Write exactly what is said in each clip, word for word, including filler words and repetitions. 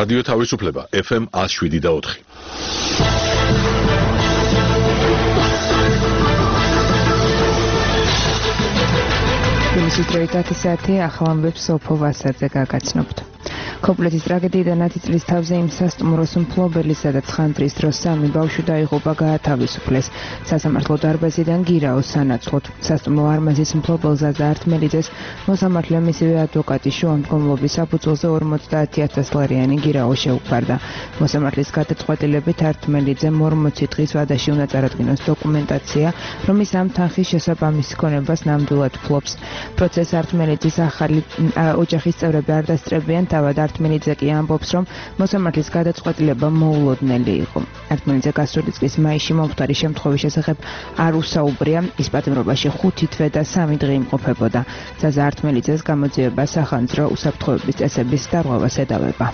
რადიო თავისუფლება ეფ ემ one oh seven და four. თბილისის დროით ათი საათი ახალ ამბებს სოფო ვასაძე გაგაცნობთ. Კომპლეტის ტრაგედიიდან ათი წლის თავზე იმ სასტუმროს მფლობელი, სადაც ხანძრის დროს სამი ბავშვი დაიღუპა, გაათავისუფლეს. სასამართლო დარბაზიდან გირაოს სანაცვლოდ. სასტუმრო არმაზის მფლობელ ზაზა ართმელიძეს მოსამართლე მისივე ადვოკატი შუამდგომლობის საფუძველზე ორმოცდაათი ათას ლარიანი გირაო შეუქმარდა. მოსამართლის გადაწყვეტილებით ართმელიძემ ორმოცი დღის ვადაში უნდა წარადგინოს დოკუმენტაცია, რომლის ამ თანხის შესაბამის ქონებას ნამდვილად ფლობს. პროცესს ართმელიძის ახალი ოჯახის წევრები არ დასწრებიან, თავად ართმელიძე კი ამბობს, რომ მოსამართლის გადაწყვეტილება მოულოდნელი იყო. ართმელიძე გასული წლის მაისში მომხდარი შემთხვევის შესახებ არ უსაუბრია, ის პატიმრობაში ხუთი თვე და სამი დღე იმყოფებოდა. ზაზა ართმელიძეს გამოძიება სახანძრო უსაფრთხოების წესების დარღვევას ედავება.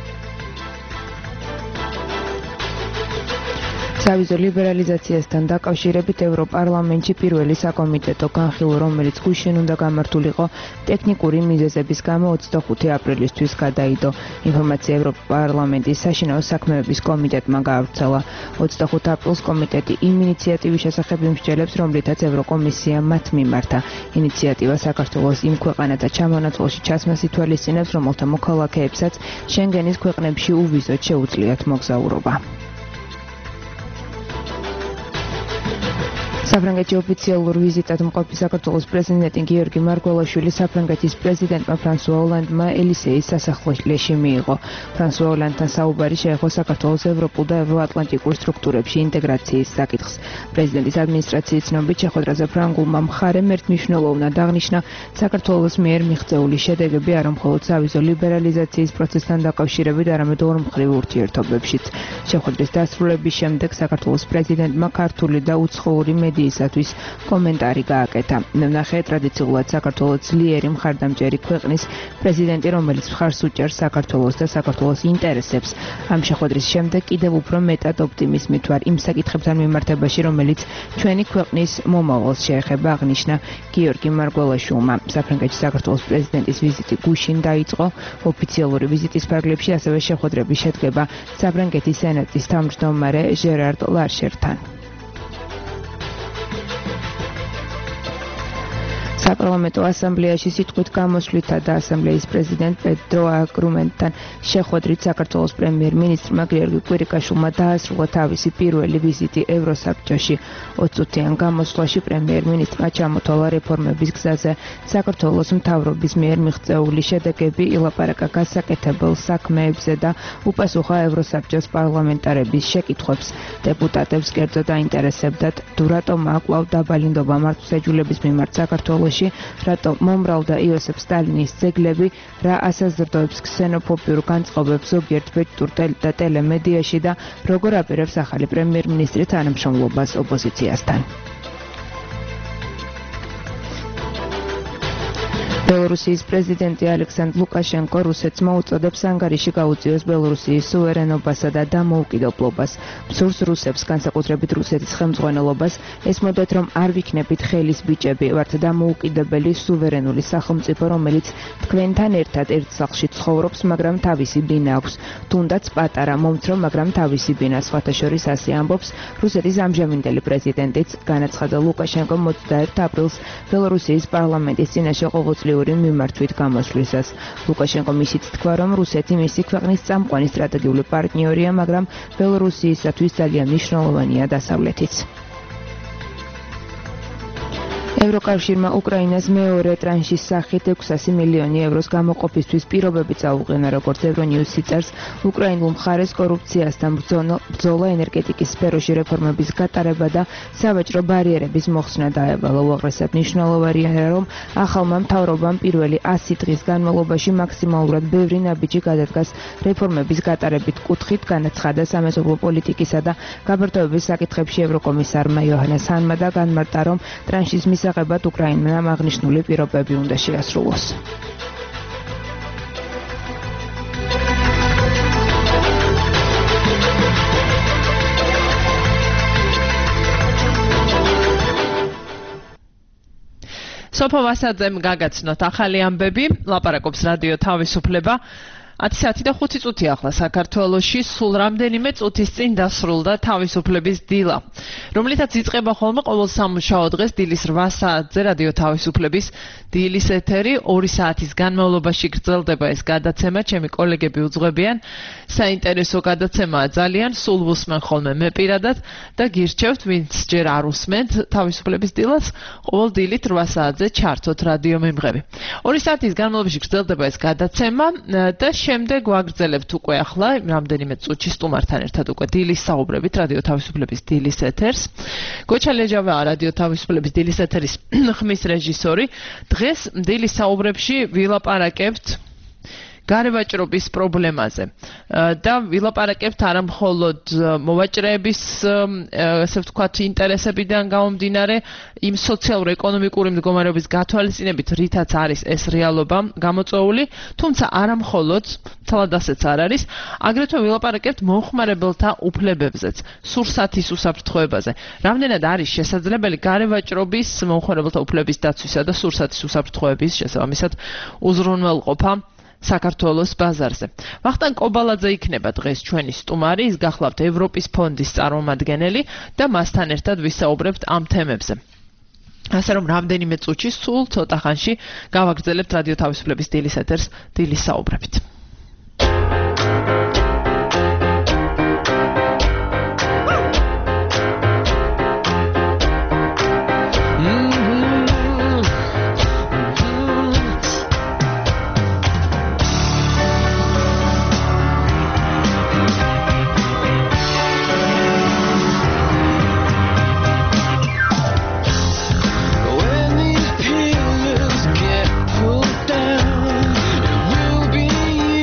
სავიზო ლიბერალიზაციასთან დაკავშირებით ევროპარლამენტში პირველი საკომიტეტო განხილვა, რომელიც გუშინ უნდა გამართულიყო ტექნიკური მიზეზების გამო ოცდახუთი აპრილისთვის გადაიდო. ინფორმაცია ევროპარლამენტის საშინაო საქმეების კომიტეტმა გაავრცელა. ოცდახუთ აპრილს კომიტეტი იმ ინიციატივის შესახებ იმსჯელებს, რომლითაც ევროკომისია მათ მიმართა. ინიციატივა საქართველოს იმ ქვეყანათა ჩამონაცვლაში ჩასმას ითვალისწინებს, რომელთა მოქალაქეებსაც შენგენის ქვეყნებში უვიზოდ შეუძლიათ მოგზაურობა. საფრანგეთში ოფიციალურ ვიზიტად მყოფი საქართველოს პრეზიდენტი გიორგი მარგველაშვილი საფრანგეთის პრეზიდენტმა ფრანსუა ოლანდმა ელისეის სასახლეში მიიღო. ფრანსუა ოლანდთან საუბარი შეეხო საქართველოს ევროპულ და ევროატლანტიკურ სტრუქტურებში ინტეგრაციის საკითხს. პრეზიდენტის ადმინისტრაციის ცნობით შეხვედრაზე ფრანგულმა მხარემ ერთმნიშვნელოვნად აღნიშნა საქართველოს მიერ მიღწეული შედეგები არა მხოლოდ სავიზო ლიბერალიზაციის პროცესთან დაკავშირებით, არამედ ორმხრივ ურთიერთობებშიც. შეხვედრის დასრულების შემდეგ საქართველოს პრეზიდენტმა ქართული და უცხოური მედიისათვის კომენტარი გააკეთა. ნახე ტრადიციულად საქართველოს ძლიერი მხარდამჭერი ქვეყნის პრეზიდენტი, რომელიც მხარს უჭერს საქართველოს და საქართველოს ინტერესებს. ამ შეხვედრის შემდეგ კიდევ უფრო მეტად ოპტიმიზმით ვარ იმ საკითხებთან მიმართებაში, რომელიც ჩვენი ქვეყნის მომავალს შეეხება, აღნიშნა გიორგი მარგველაშვილმა. საფრანგეთში საქართველოს პრეზიდენტის ვიზიტი გუშინ დაიწყო. ოფიციალური ვიზიტის ფარგლებში ასევე შეხვედრები შედგება საფრანგეთის სენატის თავმჯდომარე ჟერარ ლარშერთან. საპარლამენტო ასამბლეაში სიტყვით გამოსვლითა და ასამბლეის პრეზიდენტ პედრო აგრუმენტთან შეხვედრით საქართველოს პრემიერ-მინისტრმა გიორგი კვირიკაშვილმა დაასრულა თავისი პირველი ვიზიტი ევროსაბჭოში. ოცწუთიან გამოსვლაში პრემიერ-მინისტრმა ჩამოთვალა რეფორმების გზაზე საქართველოს მთავრობის მიერ მიღწეული შედეგები, ილაპარაკა გასაკეთებელ საქმეებზე და უპასუხა ევროსაბჭოს პარლამენტარების შეკითხვებს. დეპუტატებს კერძოდ აინტერესებდათ, თუ რატომ აკვლავ დაბალი ნდობა მართლმსაჯულების მიმართ საქართველოს, რატომ მომრავლდა იოსებ სტალინის ძეგლები, რა ასაზრდოებს ქსენოფობიურ განწყობებს ზოგიერთ ბეჭდურ და ტელემედიაში და როგორ აპირებს ახალი პრემიერ-მინისტრი თანამშრომლობას ოპოზიციასთან. ბელორუსიის პრეზიდენტი ალექსანდრ ლუკაშენკო რუსეთს მოუწოდებს ანგარიში გაუწიოს ბელორუსიის სუვერენობასა და დამოუკიდებლობას. მსურს რუსებს, განსაკუთრებით რუსეთის ხელმძღვანელობას, ესმოდეთ, რომ არ ვიქნებით ხელის ბიჭები, ვართ დამოუკიდებელი სუვერენული სახელმწიფო, რომელიც თქვენთან ერთად ერთ სახლში ცხოვრობს, მაგრამ თავისი ბინა აქვს. თუნდაც პატარა, მომცრო, მაგრამ თავისი ბინა. სხვათა შორის ასე ამბობს რუსეთის ამჟამინდელი პრეზიდენტიც. განაცხადა ლუკაშენკომ ოცდაერთ აპრილს ბელორუსიის პარლამენტის წინაშე ყოველწლიური მიმართვით გამოსვლისას. ლუკაშენკო ისიც თქვა, რომ რუსეთი მისი ქვეყნის წამყვანი სტრატეგიული პარტნიორია, მაგრამ ბელორუსიისათვის ძალიან მნიშვნელოვანია დასავლეთიც. ევროკავშირმა უკრაინას მეორე ტრანშის სახით ექვსასი მილიონი ევროს გამოყოფისთვის პირობები წაუყენა, როგორც ევრონიუსი წერს. უკრაინულ მხარეს კორუფციასთან ბრძოლა, ენერგეტიკის სფეროში რეფორმების გატარება და სავაჭრო ბარიერების მოხსნა დაევალა. უაღრესად მნიშვნელოვანია, რომ ახალმა მთავრობამ პირველი ასი დღის განმავლობაში მაქსიმალურად ბევრი ნაბიჯი გადადგას რეფორმების გატარებით კუთხით, განაცხადა სამეზობლო პოლიტიკისა და გაბართოების საკითხებში ევროკომისარმა იოჰანეს ჰანმა და განმარტა, რომ ტრანშის მისაღებად უკრაინამ აღნიშნული პირობები უნდა შეასრულოს. სოფო ვასაძემ გაგაცნოთ ახალი ამბები, ლაპარაკობს რადიო თავისუფლება. ათი საათი და ხუთი წუთი ახლა საქართველოში სულ რამდენიმე წუთის წინ დასრულდა თავისუფლების დილა, რომლითაც იწყება ხოლმე ყოველ სამუშაო დღეს დილის რვა საათზე რადიო თავისუფლების დილის ეთერი. ორი საათის განმავლობაში გრძელდება ეს გადაცემა. ჩემი კოლეგები უძღვებიან, საინტერესო გადაცემაა ძალიან, სულ ვუსმენ ხოლმე მე პირადად და გირჩევთ, ვინც ჯერ არ უსმენთ თავისუფლების დილას, ყოველ დილით რვა საათზე ჩართოთ რადიო მემღები. ორი საათის განმავლობაში გრძელდება ეს გადაცემა და შემდეგ ვაგრძელებთ უკვე ახლა რამდენიმე წუთში სტუმართან ერთად უკვე დილის საუბრებით რადიო თავისუფლების დილის ეთერს. გოჩა ლეჯავაა რადიო თავისუფლების დილის ეთერის ხმის რეჟისორი. დღეს დილის საუბრებში ვილაპარაკებთ გარევაჭრობის პრობლემაზე და ვილაპარაკებთ არა მხოლოდ მოვაჭრეების ესე ვთქვათ ინტერესებიდან გამომდინარე იმ სოციალურ-ეკონომიკური მდგომარეობის გათვალისწინებით, რითაც არის ეს რეალობა გამოწვეული, თუმცა არა მხოლოდ, თალად ასეც არ არის, აგრეთვე ვილაპარაკებთ მომხმარებელთა უფლებებზეც, სურსათის უსაფრთხოებაზე. რამდენად არის შესაძლებელი გარევაჭრობის, მომხმარებელთა უფლების დაცვისა და სურსათის უსაფრთხოების შესაბამისად უზრუნველყოფა საქართველოს ბაზარზე. ვახტანგ კობალაძე იქნება დღეს ჩვენი სტუმარი, ის გახლავთ ევროპის ფონდის წარმომადგენელი და მასთან ერთად ვისაუბრებთ ამ თემებზე. ასე რომ რამდენიმე წუთში სულ ცოტა ხანში გავაგრძელებთ რადიო თავისუფლების დილის ეთერს დილის საუბრებით. When these pillars get pulled down, it will be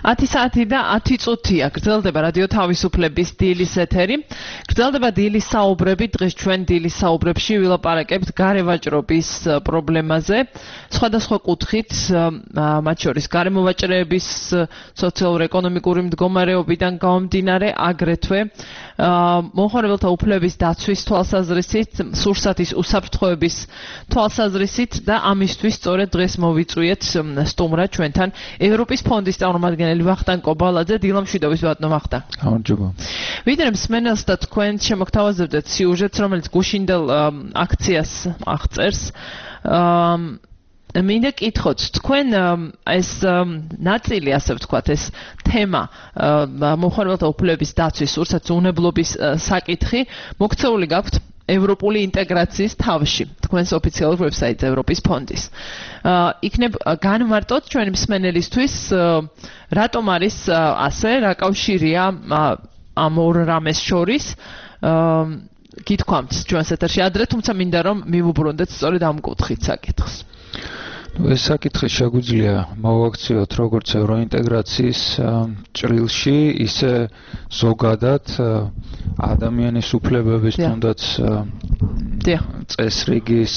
ათი საათი და ათი წუთია გრძელდება რადიო თავისუფლების დილის ეთერი. გრძელდება დილის საუბრები. დღეს ჩვენ დილის საუბრებში ვილაპარაკებთ გარევაჭრობის პრობლემაზე. სხვადასხვა კუთხით, მათ შორის გარემოვაჭრეების სოციალურ-ეკონომიკური მდგომარეობიდან გამომდინარე, აგრეთვე მომხმარებელთა უფლების დაცვის თვალსაზრისით, სურსათის უსაფრთხოების თვალსაზრისით და ამისთვის სწორედ დღეს მოვიწვიეთ სტუმრად ჩვენთან ევროპის ფონდის წარმომადგენელი ვახტანგ კობალაძე. დილამშვიდობის ბატონო ვახტანგ. გამარჯობა. ვიდრე მსმენელს და თქვენ შემოგთავაზებდეთ სიუჟეტს, რომელიც გუშინდელ აქციას აღწერს. მინდა კითხოთ, თქვენ ეს ნაწილი, ასე ვთქვათ, ეს თემა მომხმარებელთა უფლების დაცვის, სურსათის უნებლობის საკითხი მოქცეული გაქვთ ევროპული ინტეგრაციის თავში, თქვენს ოფიციალურ ვებსაიტზე ევროპის ფონდის. იქნებ განმარტოთ ჩვენი მსმენელისთვის, რატომ არის ასე, რა კავშირია ამ ორ რამეს შორის. გითქვამთ ჩვენს ეთერში ადრე, თუმცა მინდა რომ მივუბრუნდეთ სწორედ ამ კუთხით საკითხს. ეს საკითხი შეგვიძლია მოვაქციოთ როგორც ევროინტეგრაციის ჭრილში, ისე ზოგადად ადამიანის უფლებების თუნდაც წესრიგის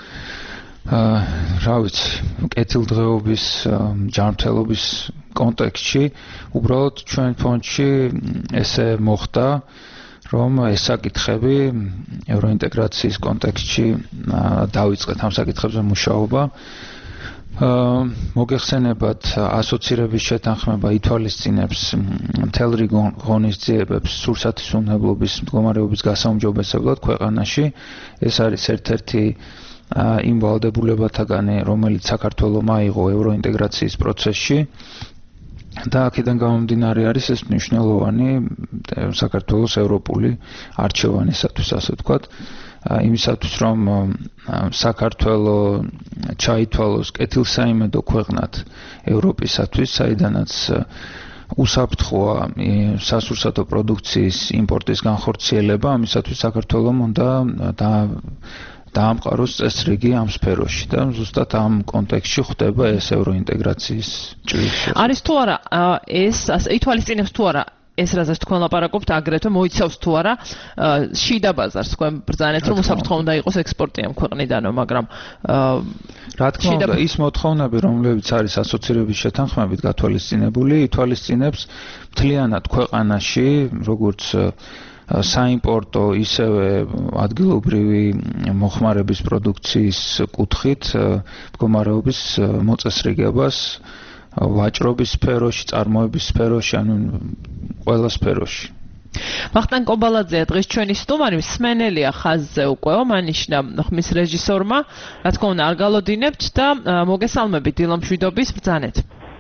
რა ვიცი, კეთილდღეობის ჯანმრთელობის კონტექსტში. უბრალოდ ჩვენ ფონდში ესე მოხდა, რომ ეს საკითხები ევროინტეგრაციის კონტექსტში დავიწყეთ ამ საკითხებზე მუშაობა. მოგეხსენებათ, ასოცირების შეთანხმება ითვალისწინებს მთელ რიგ ღონისძიებებს სურსათის უნებლობის მდგომარეობის გასაუმჯობესებლად ქვეყანაში. ეს არის ერთ-ერთი იმ ვალდებულებათაგანი, რომელიც საქართველოს აიღო ევროინტეგრაციის პროცესში. და აქედან გამომდინარე არის ეს მნიშვნელოვანი საქართველოს ევროპული არჩევანისათვის, ასე ვთქვათ, იმისათვის, რომ საქართველოს ჩაითვალოს კეთილსაიმედო ქვეყნად ევროპისათვის, საიდანაც უსაფრთხოა სასურსათო პროდუქციის იმპორტის განხორციელება, ამისათვის საქართველოს უნდა და დაამყაროს წესრიგი ამ სფეროში და ზუსტად ამ კონტექსტში ხდება ეს ევროინტეგრაციის ჭრილში. არის თუ არა ეს ასე ითვალისწინებს თუ არა ეს რაზეც თქვენ ლაპარაკობთ, აგრეთვე მოიცავს თუ არა შიდა ბაზარს, თქვენ ბრძანეთ რომ უსაფრთხო უნდა იყოს ექსპორტი ამ ქვეყნიდანო, მაგრამ რა თქმა უნდა, ის მოთხოვნები, რომლებიც არის ასოცირების შეთანხმებით გათვალისწინებული, ითვალისწინებს მთლიანად ქვეყანაში, როგორც საიმპორტო, ისევე ადგილობრივი მოხმარების პროდუქციის კუთხით მდგომარეობის მოწესრიგებას ვაჭრობის სფეროში, წარმოების სფეროში, ანუ ყველა სფეროში. ვახტანგ კობალაძე დღეს ჩვენი სტუმარი, მსმენელია ხაზზე უკვე, მანიშნა ხმის რეჟისორმა, რა თქმა უნდა არ გალოდინებთ და მოგესალმებით დილამშვიდობის ბრძანეთ.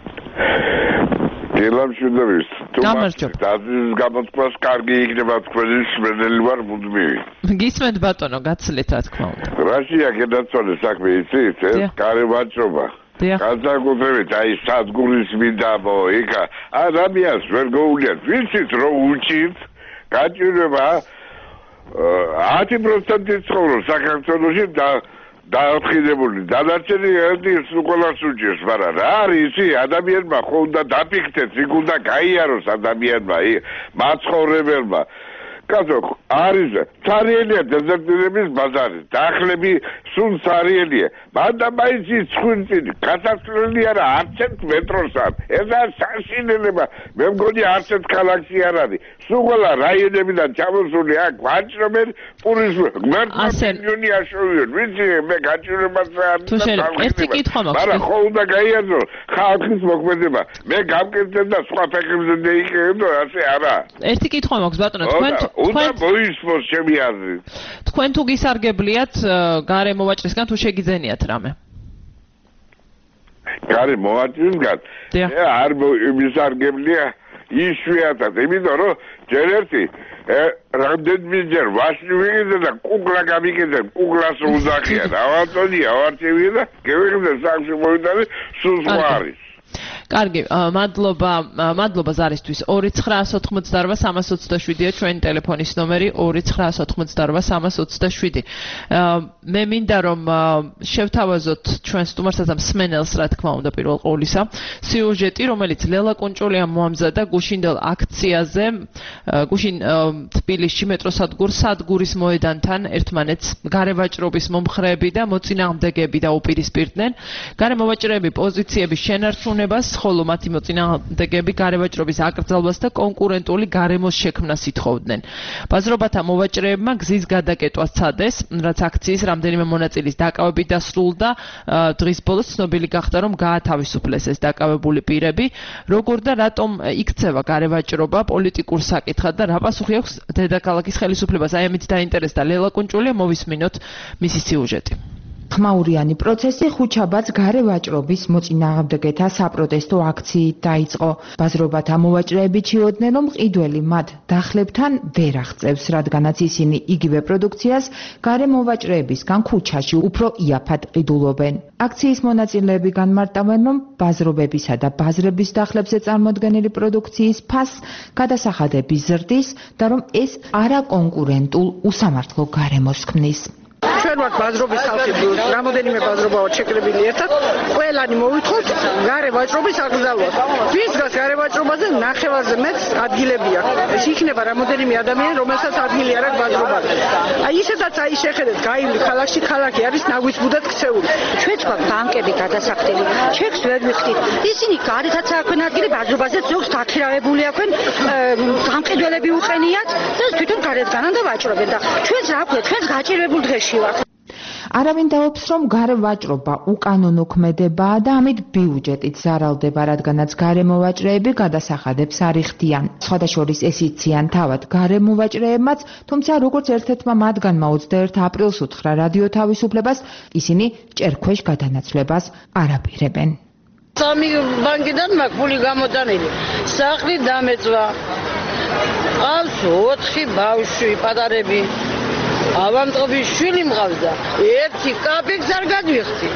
დილამშვიდობის. გამარჯობა. დაზის გამოთქვას კარგი იქნება თქვენი მსმენელი ვარ მუდმივი. გისმენთ ბატონო, გაცილეთ რა თქმა უნდა. რაშია გადაწყვეტე საქმე იცით, ეს გარევაჭრობა. განსაკუთრებით აი სადგურის მინდამო, იქა ადამიანს ვერ გოულიათ, ვიცით რომ უჭირთ გაჭირება ათი პროცენტი ცხოვრობს საქართველოში და დაახიდებული დანარჩენი ერთის უყოლას უჭირს, მაგრამ რა არის ისი ადამიანმა ხო უნდა დაფიქრდეს, იქ უნდა გაიაროს ადამიანმა, მაცხოვრებელმა. კაცო, არის ცარიელია დეზერტირების ბაზარი, დახლები სულ ცარიელია. მანდა მაინც ის ხვინწინი, გასასვლელი არა არც ერთ მეტროს არ. ესა საშინელება. მე მგონი არც ერთ ქალაქში არ არის. სულ ყველა რაიონებიდან ჩამოსული აქ ვაჭრობენ პურის მერტმილიონი აშოვიონ. ვიცი მე გაჭირებას არ ერთი კითხვა მაქვს. მაგრამ ხო უნდა გაიაზრო ხალხის მოქმედება. მე გამკეთებ და სხვა ფეხებზე დაიკეთებ და ასე არა. ერთი კითხვა მაქვს ბატონო, თქვენ უნდა მოისმოს ჩემი აზრით. თქვენ თუ გისარგებლიათ გარემოვაჭრისგან თუ შეგიძენიათ რამე? გარემოვაჭრისგან? მე არ მისარგებლია იშვიათად, იმიტომ რომ ჯერ ერთი რამდენიმეჯერ ვაშლი ვიგეზე და კუკლა გამიგეზე, კუკლას უძახიან. ავანტონია, ავარჩევია და გევიღზე სახლში მოვიდანი სულ სხვა არის. კარგი, მადლობა, მადლობა ზარისთვის. ორი ცხრაას ოთხმოცდაორვა სამას ოცდაშვიდია ჩვენი ტელეფონის ნომერი ორი ცხრაას ოთხმოცდაორვა სამას ოცდაშვიდი. მე მინდა რომ შევთავაზოთ ჩვენ სტუმარსაც და მსმენელს, რა თქმა უნდა, პირველ ყოვლისა, სიუჟეტი, რომელიც ლელა კუნჭულიამ მოამზადა გუშინდელ აქციაზე, გუშინ თბილისში მეტროსადგურ სადგურის მოედანთან ერთმანეთს გარევაჭრობის მომხრეები და მოწინააღმდეგეები დაუპირისპირდნენ. გარემოვაჭრეები პოზიციების შენარჩუნებას, ხოლო მათი მოწინააღმდეგეები გარევაჭრობის აკრძალვას და კონკურენტული გარემოს შექმნას ითხოვდნენ. ბაზრობათა მოვაჭრეებმა გზის გადაკეტვა სცადეს, რაც აქციის რამდენიმე მონაწილის დაკავებით დასრულდა. დღის ბოლოს ცნობილი გახდა, რომ გაათავისუფლეს ეს დაკავებული პირები. როგორ და რატომ იქცევა გარევაჭრობა პოლიტიკურ საკითხად და რა პასუხი აქვს დედაქალაქის ხელისუფლებას? აი ამით დაინტერესდა ლელა კუნჭულია, მოვისმინოთ მისი სიუჟეტი. ხმაურიანი პროცესი ხუთშაბათს გარევაჭრობის მოწინააღმდეგეთა საპროტესტო აქციით დაიწყო. ბაზრობათა მოვაჭრეები ჩიოდნენ, რომ მყიდველი მათ დახლებთან ვერ აღწევს, რადგანაც ისინი იგივე პროდუქციას გარემოვაჭრეებისგან ქუჩაში უფრო იაფად ყიდულობენ. აქციის მონაწილეები განმარტავენ, რომ ბაზრობებისა და ბაზრების დახლებზე წარმოდგენილი პროდუქციის ფასს გადასახადები ზრდის და რომ ეს არაკონკურენტულ უსამართლო გარემოს ქმნის. ჩვენ ვართ ბაზრობის ხალხი, რამოდენიმე ბაზრობა ვართ შეკრებილი ერთად, ყველანი მოვითხოვთ გარევაჭრობის აკრძალვას. ვის დგას გარევაჭრობაზე ნახევარზე მეტს ადგილები აქვს. იქნება რამოდენიმე ადამიანი, რომელსაც ადგილი არ აქვს ბაზრობაზე. აი ისედაც აი შეხედეთ, გაივლი ქალაქში, ქალაქი არის ნაგვიცბუდად ქცეული. ჩვენ თქვა ბანკები გადასახდელი, ჩეკს ვერ ვიხდით. ისინი გარეთაც აქვენ ადგილი, ბაზრობაზეც ზოგს დაქირავებული აქვენ, გამყიდველები უყენიათ და თვითონ გარეთგანან და ვაჭრობენ და ჩვენს რა ქვია, ჩვენს გაჭირებულ დღეში ვართ. არავინ დაობს, რომ გარევაჭრობა უკანონო ქმედებაა და ამით ბიუჯეტით ზარალდება, რადგანაც გარემოვაჭრეები გადასახადებს არ იხდიან. სხვადასხვა ეს იციან თავად გარემოვაჭრეებმაც, თუმცა როგორც ერთ-ერთმა მათგანმა ოცდაერთი აპრილს უთხრა რადიო თავისუფლებას, ისინი ჭერქვეშ გადანაცვლებას არ აპირებენ. სამი ბანკიდან მაქვს ფული გამოტანილი. სახლი დამეწვა. ყავს ოთხი ბავშვი, პატარები. ავამტყობის შვილი მყავდა. ერთი კაპექს არ გადვიხდი.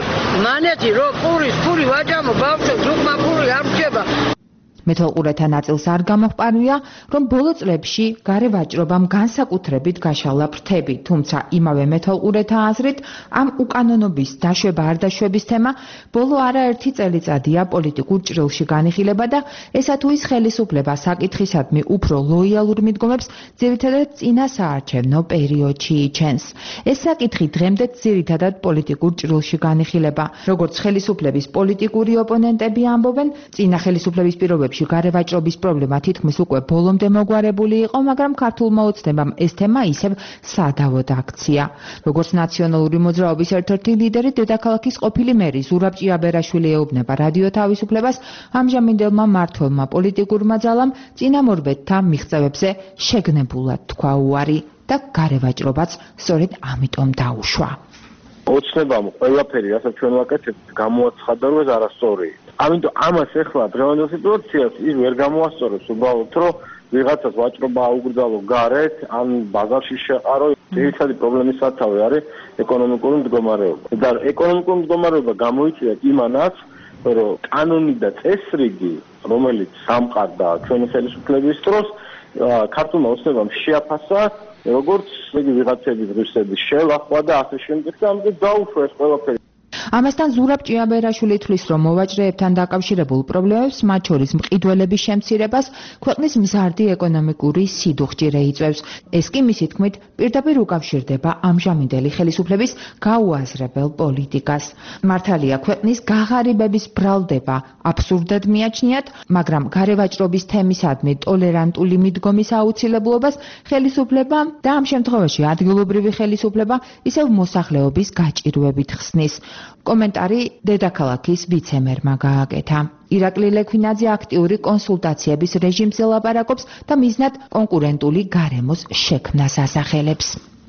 მანეთი რო პურის ფული ვაჭამო ბავშვებს, უკმა ფული არ რჩება. მეთვალყურეთა ნაწილს არ გამოჰყარია, რომ ბოლო წლებში გარევაჭრობამ განსაკუთრებით გაშალა ფრთები, თუმცა იმავე მეთვალყურეთა აზრით, ამ უკანონობის დაშვება არ დაშვების თემა ბოლო არაერთი წელიწადია პოლიტიკურ ჭრილში განიხილება და ესა თუ ის ხელისუფლება საკითხისადმი უფრო ლოიალურ მიდგომებს ძირითადად წინა საარჩევნო პერიოდში იჩენს. ეს საკითხი დღემდე ძირითადად პოლიტიკურ ჭრილში განიხილება. როგორც ხელისუფლების პოლიტიკური ოპონენტები ამბობენ, წინა ხელისუფლების პირობებში გარევაჭრობის პრობლემა თითქმის უკვე ბოლომდე მოგვარებული იყო, მაგრამ ქართულმა ოცნებამ ეს თემა ისევ სადავოდ აქცია. როგორც ნაციონალური მოძრაობის ერთ-ერთი ლიდერი, დედაქალაქის ყოფილი მერი ზურაბ ჭიაბერაშვილი ეუბნება რადიო თავისუფლებას, ამჟამინდელმა მმართველმა პოლიტიკურმა ძალამ წინამორბედთა მიღწევებზე შეგნებულად თქვა უარი და გარევაჭრობაც სწორედ ამიტომ დაუშვა. ოცნებამ ყველაფერი, რასაც ჩვენ ვაკეთებთ, გამოაცხადა, რომ ეს არასწორია. ამიტომ ამას ეხლა დღევანდელ სიტუაციას ის ვერ გამოასწორებს უბრალოდ, რომ ვიღაცას ვაჭრობა აუგრძალო გარეთ, ან ბაზარში შეყარო. ძირითადი პრობლემის სათავე არის ეკონომიკური მდგომარეობა. და ეკონომიკური მდგომარეობა გამოიწვია იმანაც, რომ კანონი და წესრიგი, რომელიც სამყარდა ჩვენი ხელისუფლების დროს, ქართულმა ოცნებამ შეაფასა, როგორც იგი ვიღაცების ღირსების შელახვა და ასე შემდეგ და ამიტომ დაუშვა ეს ყველაფერი. ამასთან ზურაბ ჭიაბერაშვილი თვლის, რომ მოვაჭრეებთან დაკავშირებულ პრობლემებს, მათ შორის მყიდველების შემცირებას, ქვეყნის მზარდი ეკონომიკური სიდუხჭირე იწვევს. ეს კი მისი თქმით პირდაპირ უკავშირდება ამჟამინდელი ხელისუფლების გაუაზრებელ პოლიტიკას. მართალია, ქვეყნის გაღარიბების ბრალდება აბსურდად მიაჩნიათ, მაგრამ გარევაჭრობის თემისადმი ტოლერანტული მიდგომის აუცილებლობას ხელისუფლება და ამ შემთხვევაში ადგილობრივი ხელისუფლება ისევ მოსახლეობის გაჭირვებით ხსნის. კომენტარი დედაქალაქის ვიცემერმა გააკეთა. ირაკლი ლექვინაძე აქტიური კონსულტაციების რეჟიმზე ლაპარაკობს და მიზნად კონკურენტული გარემოს შექმნას ასახელებს.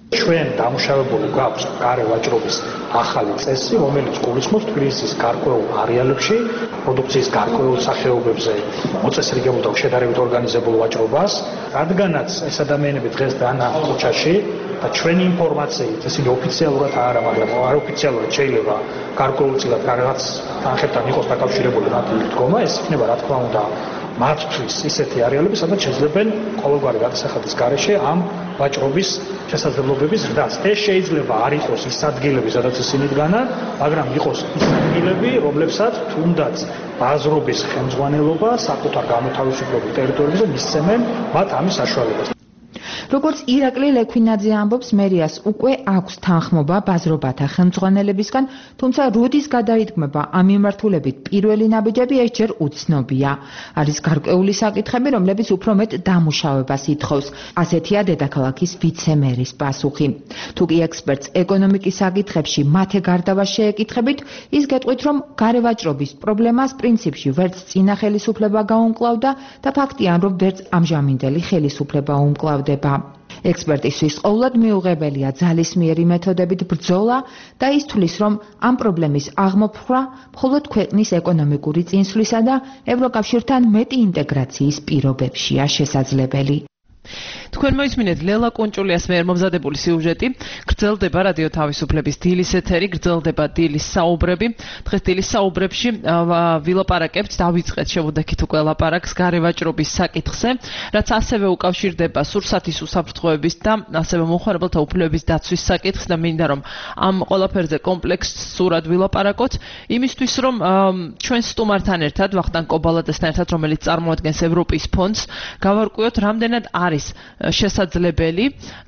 ჩვენ დამუშავებული გვაქვს გარე ვაჭრობის ახალი წესი, რომელიც გულისხმობს თბილისის გარკვეულ არეალებში პროდუქციის გარკვეულ სახეობებზე მოწესრიგებულ და შედარებით ორგანიზებულ ვაჭრობას, რადგანაც ეს ადამიანები დღეს დანა ქუჩაში და ჩვენი ინფორმაციით, ესენი ოფიციალურად არა, მაგრამ არაოფიციალურად შეიძლება გარკვეულწილად რაღაც თანხებთან იყოს დაკავშირებული მათი დგომა, ეს იქნება რა თქმა უნდა მათთვის ისეთი არეალები, სადაც შეძლებენ ყოველგვარი გადასახადის გარეშე ამ ვაჭრობის შესაძლებლობების ზრდას. ეს შეიძლება არ იყოს ის ადგილები, სადაც ისინი დგანან, მაგრამ იყოს ის ადგილები, რომლებსაც თუნდაც ბაზრობის ხელმძღვანელობა საკუთარ გამოთავისუფლებულ ტერიტორიებზე მისცემენ მათ ამის საშუალებას. როგორც ირაკლი ლექვინაძე ამბობს, მერიას უკვე აქვს თანხმობა ბაზრობათა ხელმძღვანელებისგან, თუმცა როდის გადაიდგმება ამ მიმართულებით პირველი ნაბიჯები, ეს ჯერ უცნობია. არის გარკვეული საკითხები, რომლებიც უფრო მეტ დამუშავებას ითხოვს. ასეთია დედაქალაქის ვიცე-მერის პასუხი. თუკი ექსპერტს ეკონომიკის საკითხებში მათე გარდავა შეეკითხებით, ის გეტყვით, რომ გარე ვაჭრობის პრობლემას პრინციპში ვერც წინა ხელისუფლება გაუმკლავდა და ფაქტია, რომ ვერც ამჟამინდელი ხელისუფლება უმკლავდება. ექსპერტისთვის ყოველად მიუღებელია ძალისმიერი მეთოდებით ბრძოლა და ის თვლის, რომ ამ პრობლემის აღმოფხვრა მხოლოდ ქვეყნის ეკონომიკური წინსვლისა და ევროკავშირთან მეტი ინტეგრაციის პირობებშია შესაძლებელი. თქვენ მოისმინეთ ლელა კუნჭულიას მიერ მომზადებული სიუჟეტი. გრძელდება რადიო თავისუფლების დილის ეთერი, გრძელდება დილის საუბრები. დღეს დილის საუბრებში ვილაპარაკებთ, დავიწყეთ შევუდექით უკვე ლაპარაკს გარე ვაჭრობის საკითხზე, რაც ასევე უკავშირდება სურსათის უსაფრთხოების და ასევე მომხმარებელთა უფლებების დაცვის საკითხს და მინდა რომ ამ ყველაფერზე კომპლექსურად ვილაპარაკოთ, იმისთვის რომ ჩვენ სტუმართან ერთად, ვახტანგ კობალაძესთან ერთად, რომელიც წარმოადგენს ევროპის ფონდს, გავარკვიოთ რამდენად არის შესაძლებელი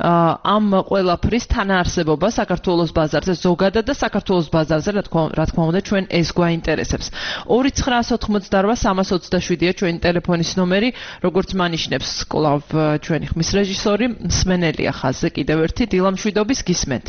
ამ ყველაფრის თანაარსებობა საქართველოს ბაზარზე ზოგადად და საქართველოს ბაზარზე რა თქმა უნდა ჩვენ ეს გვაინტერესებს. ორი ცხრაას ოთხმოცდარვა სამას ოცდაშვიდია ჩვენი ტელეფონის ნომერი, როგორც მანიშნებს კლავ ჩვენი ხმის რეჟისორი, მსმენელია ხაზზე კიდევ ერთი დილა მშვიდობის გისმენთ.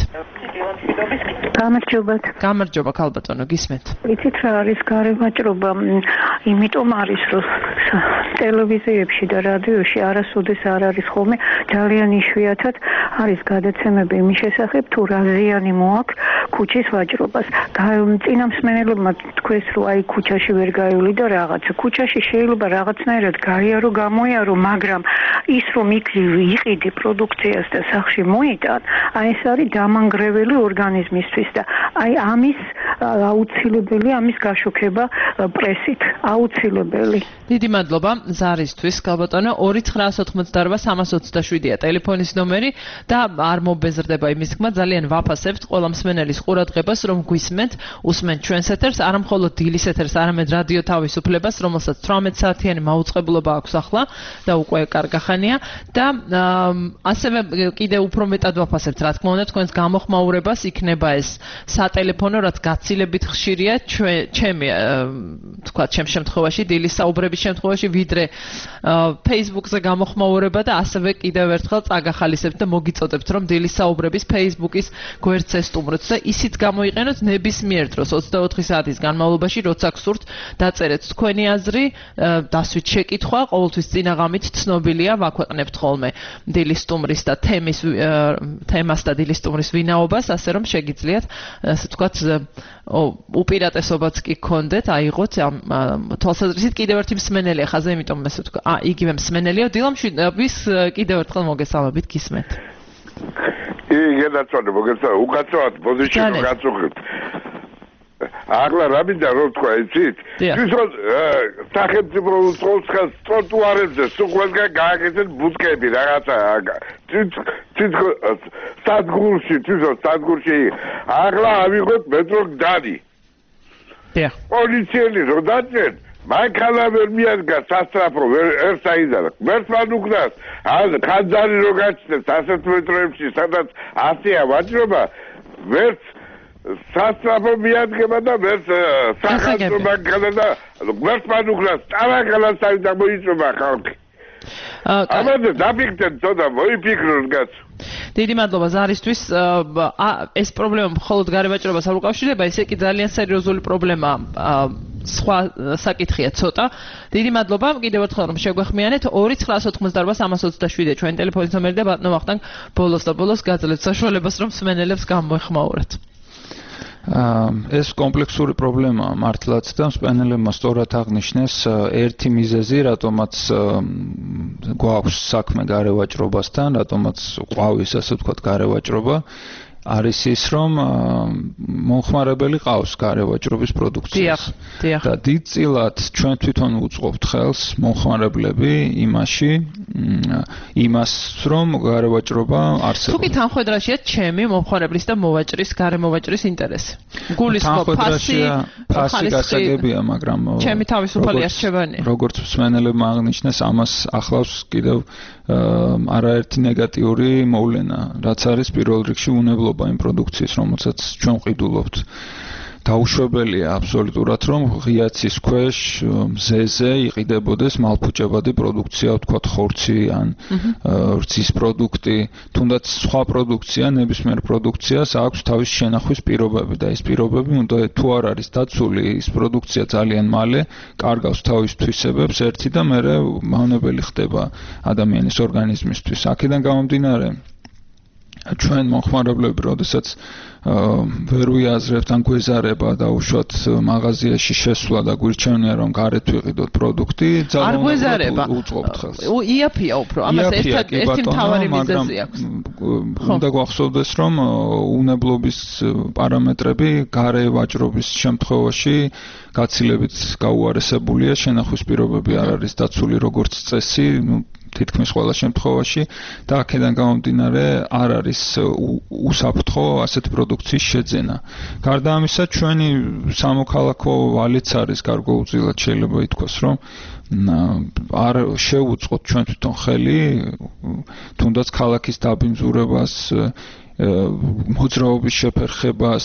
გამარჯობათ. გამარჯობა ქალბატონო, გისმენთ. იცით რა არის გარე ვაჭრობა? იმიტომ არის რომ ტელევიზიებში და რადიოში არასოდეს არ არის ხოლმე ძალიან იშვიათად არის გადაცემები იმის შესახებ თუ რა ზიანი მოაქვს ქუჩის ვაჭრობას. წინა მსმენელებმა თქვეს რომ აი ქუჩაში ვერ გაივლი და რაღაცა. ქუჩაში შეიძლება რაღაცნაირად გაიარო გამოიარო, მაგრამ ის რომ იქ იყიდი პროდუქციას და სახში მოიტან, აი ეს არის დამანგრეველი ორგანიზმისთვის და აი ამის აუცილებელი ამის გაშუქება პრესით აუცილებელი. დიდი მადლობა ზარისთვის ქალბატონო. ორი ცხრაას ოთხმოცდარვა სამას ოცდაშვიდია ტელეფონის ნომერი და არ მობეზრდება იმის თქმა, ძალიან ვაფასებთ ყველა მსმენელის ყურადღებას, რომ გვისმენთ, უსმენთ ჩვენს ეთერს, არა მხოლოდ დილის ეთერს, არამედ რადიო თავისუფლებას, რომელსაც თვრამეტ საათიანი მაუწყებლობა აქვს ახლა და უკვე კარგახანია და ასევე კიდევ უფრო მეტად ვაფასებთ, რა თქმა უნდა, თქვენს გამოხმაურებას, იქნება ეს სატელეფონო, რაც გაცილებით ხშირია, ჩემი თქვა, ჩემ შემთხვევაში, დილის საუბრების შემთხვევაში, ვიდრე Facebook-ზე გამოხმაურება და ასევე კიდევ ერთხელ წაგახალისებთ და მოგიწოდებთ, რომ დილის საუბრების Facebook-ის გვერდს ესტუმროთ და ისიც გამოიყენოთ ნებისმიერ დროს ოცდაოთხი საათის განმავლობაში, როცა გსურთ, დაწერეთ თქვენი აზრი, დასვით შეკითხვა, ყოველთვის წინაღამით ცნობილია, ვაქვეყნებთ ხოლმე დილის სტუმრის და თემის თემას და დილის სტუმრის ვინაობას, ასე რომ შეგიძლიათ, ასე ვთქვათ, უპირატესობაც კი გქონდეთ, აიღოთ ამ თვალსაზრისით კიდევ ერთი მსმენელია ხაზე, იმიტომ ასე ვთქვა, ა იგივე მსმენელია, დილამშვიდობის კიდევ ერთხელ მოგესალმებით, გისმენთ. კი, გენაცვალე, მოგესალმებით, უკაცრავად პოზიციით გაწუხებთ. ახლა რა მინდა რომ თქვა, იცით? თვითონ სახელმწიფო უწყობს ტროტუარებზე, სუყვებგან გააკეთეთ ბუდკები, რაღაცა. თვითონ სადგურში, თვითონ სადგურში. ახლა ავიღოთ მეტრო გდანი. დიახ. პოლიციელი რო დაჭერთ, მანქანა ვერ მიადგა სასტრაფო, ვერ საიზარა. მერთმა უკნას, ხანძარი რო გაჩნდეს ასეთ მეტროებში, სადაც ასეა ვაჭრობა, ვერც სასტრაფო მიადგება და ვერც სახალხო მანქანა და მერთმა უკნას, ტარაკალას საიდან მოიწובה ხალხი. ამაზე დაფიქრდნენ, ცოტა მოიფიქრონ კაცო. დიდი მადლობა ზარისთვის. ეს პრობლემა მხოლოდ გარე ვაჭრობას არ უკავშირდება, ესე კი ძალიან სერიოზული პრობლემაა. სხვა საკითხია ცოტა. დიდი მადლობა. კიდევ ერთხელ რომ შეგვეხმიანეთ ორი ცხრა ოთხმოცდაორბა სამას ოცდაშვიდი ჩვენი ტელეფონის ნომერი და ბატონო ვახტანგ ბოლოს და ბოლოს გაძლევთ საშუალებას რომ მსმენელებს გამოეხმაუროთ. ეს კომპლექსური პრობლემაა მართლაც და მსმენელებმა სწორად აღნიშნეს ერთი მიზეზი, რატომაც გვაქვს საქმე გარევაჭრობასთან, რატომაც ყვავის ასე ვთქვათ გარევაჭრობა არის ის, რომ მომხმარებელი ყავს გარევაჭრობის პროდუქციას. და დიდწილად ჩვენ თვითონ უწყობთ ხელს მომხმარებლები იმაში, იმას, რომ გარევაჭრობა არსებობს. თუ კი თანხმედრაშია ჩემი მომხმარებლის და მოვაჭრის, გარემოვაჭრის ინტერესი. გულისხმობ ფასი, ფასი გასაგებია, მაგრამ ჩემი თავისუფალი არჩევანია. როგორც მსმენელებმა აღნიშნეს, ამას ახლავს კიდევ არაერთი ნეგატიური მოვლენა, რაც არის პირველ რიგში უნებლობა იმ პროდუქციის, რომელსაც ჩვენ ვყიდულობთ. დაუშვებელია აბსოლუტურად, რომ ღიაცის ქვეშ მზეზე იყიდებოდეს მალფუჭებადი პროდუქცია, ვთქვათ ხორცი ან რძის პროდუქტი, თუნდაც სხვა პროდუქცია, ნებისმიერ პროდუქციას აქვს თავის შენახვის პირობები და ეს პირობები უნდა თუ არ არის დაცული, ის პროდუქცია ძალიან მალე კარგავს თავის თვისებებს ერთი და მერე მავნებელი ხდება ადამიანის ორგანიზმისთვის. აქედან გამომდინარე ჩვენ მომხმარებლები, როდესაც ვერ ვიაზრებთ ან გვეზარება და უშუალოდ მაღაზიაში შესვლა და გვირჩევნია რომ გარეთ ვიყიდოთ პროდუქტი, ძალიან უწყობთ ხელს. იაფია უფრო, ამას ერთად ერთი მთავარი მიზეზი აქვს. უნდა გვახსოვდეს, რომ უნებლობის პარამეტრები გარე ვაჭრობის შემთხვევაში გაცილებით გაუარესებულია, შენახვის პირობები არ არის დაცული როგორც წესი, თითქმის ყველა შემთხვევაში და აქედან გამომდინარე არ არის უსაფრთხო ასეთ პროდუქციის შეძენა. გარდა ამისა, ჩვენი სამოქალაქო ვალიც არის გარკვეულწილად შეიძლება ითქვას, რომ არ შევუწყოთ ჩვენ თვითონ ხელი თუნდაც ქალაქის დაბინძურებას, მოძრაობის შეფერხებას,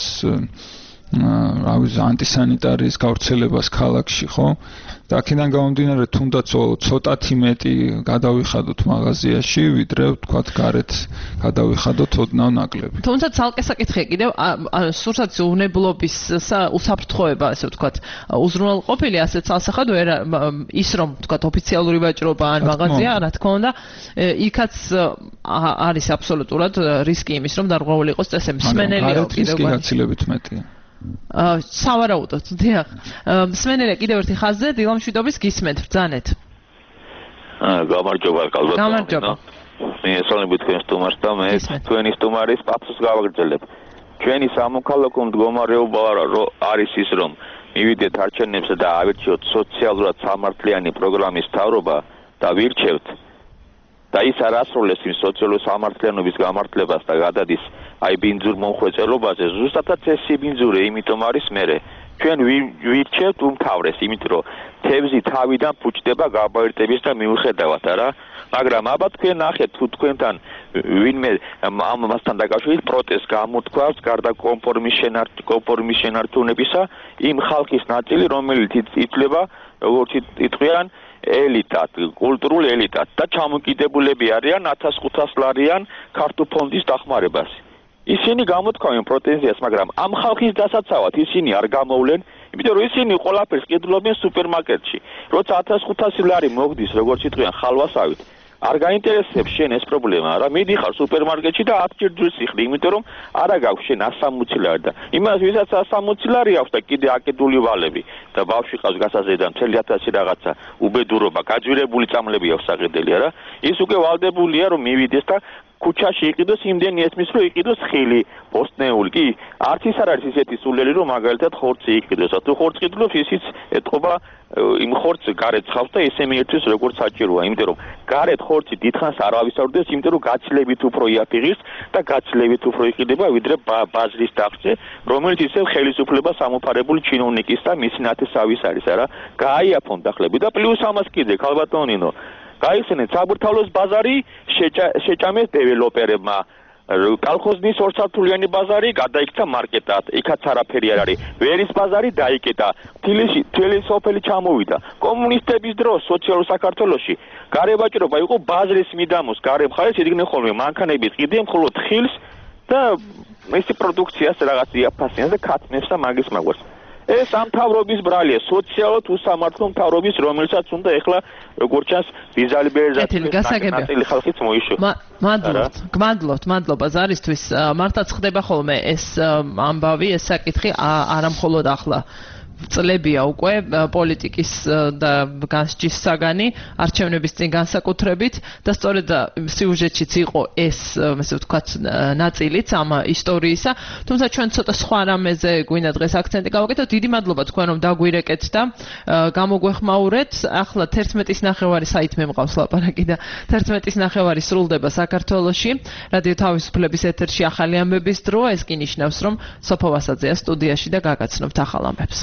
რავი, ანტისანიტარიის გავრცელებას ქალაქში, ხო? და აქედან გამომდინარე, თუნდაც ცოტათი მეტი გადავიხადოთ მაღაზიაში, ვიდრე ვთქვათ გარეთ გადავიხადოთ ოდნავ ნაკლები. თუმცა ცალკე საკითხია კიდევ, სურსაც უნებლობის უსაფრთხოება, ასე ვთქვათ, უზრუნველყოფილი ასეთ სასახად ვერ ის რომ ვთქვათ ოფიციალური ვაჭრობა ან მაღაზია, რა თქმა უნდა, იქაც არის აბსოლუტურად რისკი იმის, რომ დარღვეული იყოს წესები. მსმენელია კიდევ რისკი გაცილებით მეტია. სავარაუდოდ, დიახ. მსმენელია კიდევ ერთი ხაზზე, დილამშვიდობის გისმენთ, ბრძანეთ. გამარჯობა, კალბატონო. გამარჯობა. მე ესალმებით თქვენ სტუმარს და მე თქვენი სტუმარის პათოს გავაგრძელებ. ჩვენი სამოქალაქო მდგომარეობა არის ის, რომ მივიდეთ არჩევნებზე და ავირჩიოთ სოციალურად სამართლიანი პროგრამის მთავრობა და ვირჩევთ და ის არ ასრულებს იმ სოციალური სამართლიანობის გამართლებას და გადადის აი ბინძურ მომხვეწელობაზე, ზუსტადაც ეს ბინძური, იმიტომ არის მერე. ჩვენ ვირჩევთ უმთავრეს, იმიტომ რომ თევზი თავიდან ფუჭდება გაბაირდების და მიუხედავად, არა? მაგრამ აბა თქვენ ნახეთ, თუ თქვენთან ვინმე ამასთან დაკავშირებით პროტესტს გამოთქვას, გარდა კონფორმის კონფორმის შენარჩუნებისა, იმ ხალხის ნაწილი, რომელიც ითვლება, როგორც იტყვიან, ელიტად, კულტურულ ელიტად და ჩამოკიდებულები არიან ათას ხუთას ლარიან ქართულ ფონდის დახმარებაზე. ისინი გამოთქვამენ პრეტენზიას, მაგრამ ამ ხალხის დასაცავად ისინი არ გამოვლენ, იმიტომ რომ ისინი ყველაფერს ყიდულობენ სუპერმარკეტში. როცა ათას ხუთასი ლარი მოგდის, როგორც იტყვიან, ხალვასავით, არ გაინტერესებს შენ ეს პრობლემა, რა მიდიხარ სუპერმარკეტში და ათჯერ ჯვრის იხდი, იმიტომ რომ არა გაქვს შენ ასამოცი ლარი და იმას ვისაც ასამოცი ლარი აქვს და კიდე აკიდული ვალები და ბავშვი ყავს გასაზრდა მთელი ათასი რაღაცა უბედურობა, გაძვირებული წამლები აქვს საყიდელი, არა? ის უკვე ვალდებულია რომ მივიდეს და ქუჩაში იყიდოს იმდენი ესმის რომ იყიდოს ხილი, პოსტნეული კი არც ის არ არის ისეთი სულელი რომ მაგალითად ხორცი იყიდოს. თუ ხორცს ყიდულობს ისიც ეთყობა იმ ხორცს გარეთ ხავს და ესე მიერთვეს როგორც საჭიროა, იმიტომ რომ გარეთ ხორცი დიდხანს არ ავისწორდეს, იმიტომ რომ გაცილებით უფრო იაფიღის და გაცილებით უფრო იყიდება ვიდრე ბაზრის დახჭე, რომელიც ისევ ხელისუფლებას ამოფარებული ჩინოვნიკის და მისი ნათესავის არის, არა? გააიაფონ დახლები და პლუს ამას კიდე ქალბატონინო გაიხსენეთ საბურთალოს ბაზარი შეჭამეს დეველოპერებმა. კალხოზნის ორსართულიანი ბაზარი გადაიქცა მარკეტად, იქაც არაფერი არ არის. ვერის ბაზარი დაიკეტა. თბილისში მთელი სოფელი ჩამოვიდა. კომუნისტების დროს სოციალურ საქართველოში გარევაჭრობა იყო ბაზრის მიდამოს, გარე მხარეს იდგნენ ხოლმე მანქანები ყიდნენ მხოლოდ ხილს და მისი პროდუქციას რაღაც იაფასიანს და ქათმებს და მაგის მაგვარს. ეს ამ მთავრობის ბრალია, სოციალურად უსამართლო მთავრობის, რომელსაც უნდა ეხლა როგორც ჩანს დიზალიბერიზაციის ნაწილი ხალხიც მოიშოვა. მადლობთ, გმადლობთ, მადლობა ზარისთვის. მართლაც ხდება ხოლმე ეს ამბავი, ეს საკითხი არამხოლოდ ახლა წლებია უკვე პოლიტიკის და განსჯის საგანი არჩევნების წინ განსაკუთრებით და სწორედ სიუჟეტშიც იყო ეს, ასე ვთქვათ, ნაწილიც ამ ისტორიისა. თუმცა ჩვენ ცოტა სხვა რამეზე გვინდა დღეს აქცენტი გავაკეთოთ. დიდი მადლობა თქვენ რომ დაგვირეკეთ და გამოგვეხმაურეთ. ახლა თერთმეტის ნახევარი საით მე მყავს ლაპარაკი და თერთმეტის ნახევარი სრულდება საქართველოში. რადიო თავისუფლების ეთერში ახალი ამბების დრო. ეს კი ნიშნავს რომ სოფო ვასაძეა სტუდიაში და გაგაცნობთ ახალ ამბებს.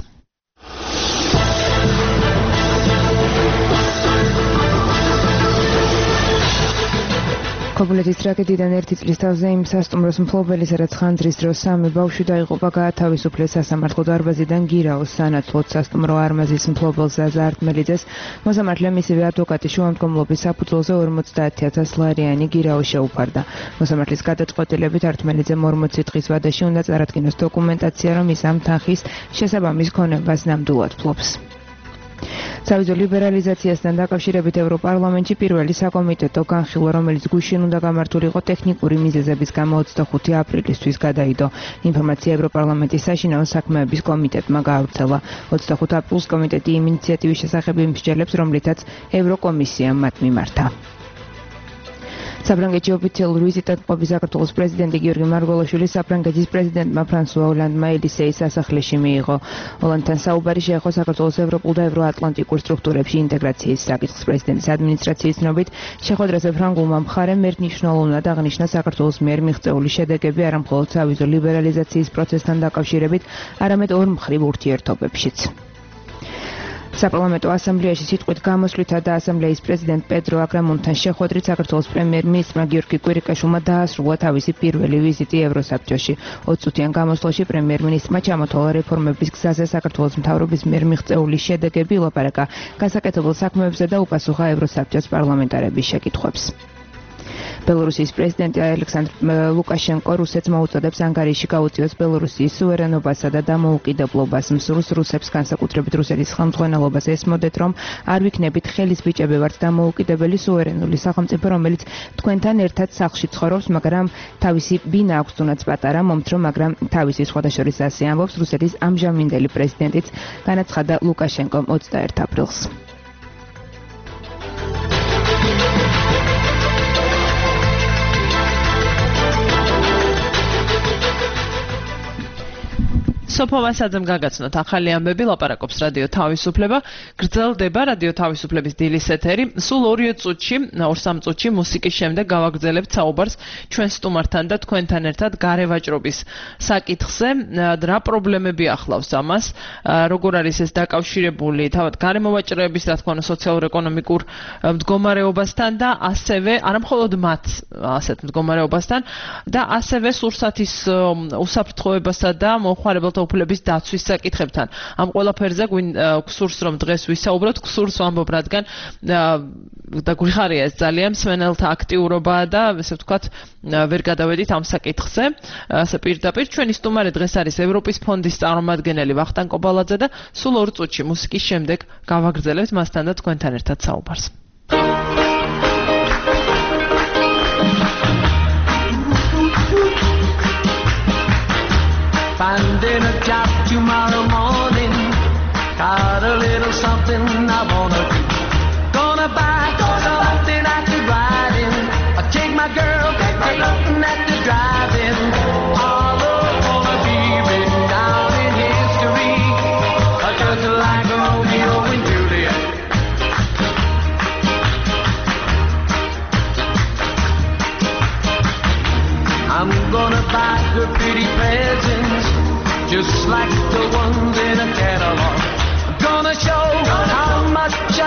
ქობულეთის ტრაგედიიდან ერთი წლის თავზე იმ სასტუმროს მფლობელი, სადაც ხანძრის დროს სამი ბავშვი დაიღუპა, გაათავისუფლეს სასამართლო დარბაზიდან გირაოს სანაცვლოდ სასტუმრო არმაზის მფლობელს ზაზა არტმელიძეს. მოსამართლემ მისივე ადვოკატის შუამდგომლობის საფუძველზე ორმოცდაათი ათას ლარიანი გირაო შეუფარდა. მოსამართლის გადაწყვეტილებით არტმელიძემ ორმოცი დღის ვადაში უნდა წარადგინოს დოკუმენტაცია, რომ ის ამ თანხის შესაბამის ქონებას ნამდვილად ფლობს. სავიზო ლიბერალიზაციასთან დაკავშირებით ევროპარლამენტში პირველი საკომიტეტო განხილვა, რომელიც გუშინ უნდა გამართულიყო ტექნიკური მიზეზების გამო ოცდახუთი აპრილისთვის გადაიდო. ინფორმაცია ევროპარლამენტის საშინაო საქმეების კომიტეტმა გაავრცელა. ოცდახუთ აპრილს კომიტეტი იმ ინიციატივის შესახებ იმსჯელებს, რომლითაც ევროკომისიამ მათ მიმართა. საფრანგეთში ოფიციალურ ვიზიტად ყოფი საქართველოს პრეზიდენტი გიორგი მარგველაშვილი საფრანგეთის პრეზიდენტმა ფრანსუა ოლანდმა ელისეის სასახლეში მიიღო. ოლანდთან საუბარი შეეხო საქართველოს ევროპულ და ევროატლანტიკურ სტრუქტურებში ინტეგრაციის საკითხს. პრეზიდენტის ადმინისტრაციის ცნობით, შეხვედრაზე ფრანგულმა მხარემ მნიშვნელოვნად აღნიშნა საქართველოს მიერ მიღწეული შედეგები არამხოლოდ სავიზო ლიბერალიზაციის პროცესთან დაკავშირებით, არამედ ორმხრივ ურთიერთობებშიც. საპარლამენტო ასამბლეაში სიტყვით გამოსვლითა და ასამბლეის პრეზიდენტ პედრო აგრამონთან შეხვედრით საქართველოს პრემიერ-მინისტრმა გიორგი კვირიკაშვილმა დაასრულა თავისი პირველი ვიზიტი ევროსაბჭოში. ოცი წუთიან გამოსვლაში პრემიერ-მინისტრმა ჩამოთვალა რეფორმების გზაზე საქართველოს მთავრობის მიერ მიღწეული შედეგები, ილაპარაკა გასაკეთებელ საქმეებზე და უპასუხა ევროსაბჭოს პარლამენტარების შეკითხვებს. ბელორუსიის პრეზიდენტი ალექსანდრ ლუკაშენკო რუსეთს მოუწოდებს ანგარიში გაუწიოს ბელორუსიის სუვერენობასა და დამოუკიდებლობას. მსურს რუსებს განსაკუთრებით რუსეთის ხელმძღვანელობას ესმოდეთ, რომ არ ვიქნებით ხელის ბიჭები ვართ დამოუკიდებელი სუვერენული სახელმწიფო, რომელიც თქვენთან ერთად სახლში ცხოვრობს, მაგრამ თავისი ბინა აქვს თუნდაც პატარა, მომთრო, მაგრამ თავისი სხვადასხვა ასე ამბობს რუსეთის ამჟამინდელი პრეზიდენტიც, განაცხადა ლუკაშენკომ ოცდაერთ აპრილს. სოფო ვასაძემ გაგაცნოთ ახალი ამბები, ლაპარაკობს რადიო თავისუფლება. გრძელდება რადიო თავისუფლების დილის ეთერი. სულ ორი წუთში, ორ-სამ წუთში მუსიკის შემდეგ გავაგრძელებთ საუბარს ჩვენ სტუმართან და თქვენთან ერთად გარევაჭრობის საკითხზე. რა პრობლემები ახლავს ამას, როგორ არის ეს დაკავშირებული თავად გარემოვაჭრეების, რა თქმა უნდა, სოციალურ-ეკონომიკურ მდგომარეობასთან და ასევე არამხოლოდ მათ ასეთ მდგომარეობასთან და ასევე სურსათის უსაფრთხოებასა და მომხმარებელთა უფლების დაცვის საკითხებთან. ამ ყველაფერზე გსურს რომ დღეს ვისაუბროთ, გსურს ვამბობ, რადგან და გვიხარია ეს ძალიან მსმენელთა აქტიურობაა და ესე ვთქვათ, ვერ გადავედით ამ საკითხზე. ასე პირდაპირ ჩვენი სტუმარი დღეს არის ევროპის ფონდის წარმომადგენელი ვახტანგ კობალაძე და სულ ორ წუთში მუსიკის შემდეგ გავაგრძელებთ მასთან და თქვენთან ერთად საუბარს. Finding a job tomorrow morning, got a little something I wanna do. Gonna buy something I could ride in. I take my girl, take looking at the drive-in. All gonna be written down in history, just like Romeo and Juliet. I'm gonna buy her pretty presents, just like the ones in a catalog. I'm gonna show how much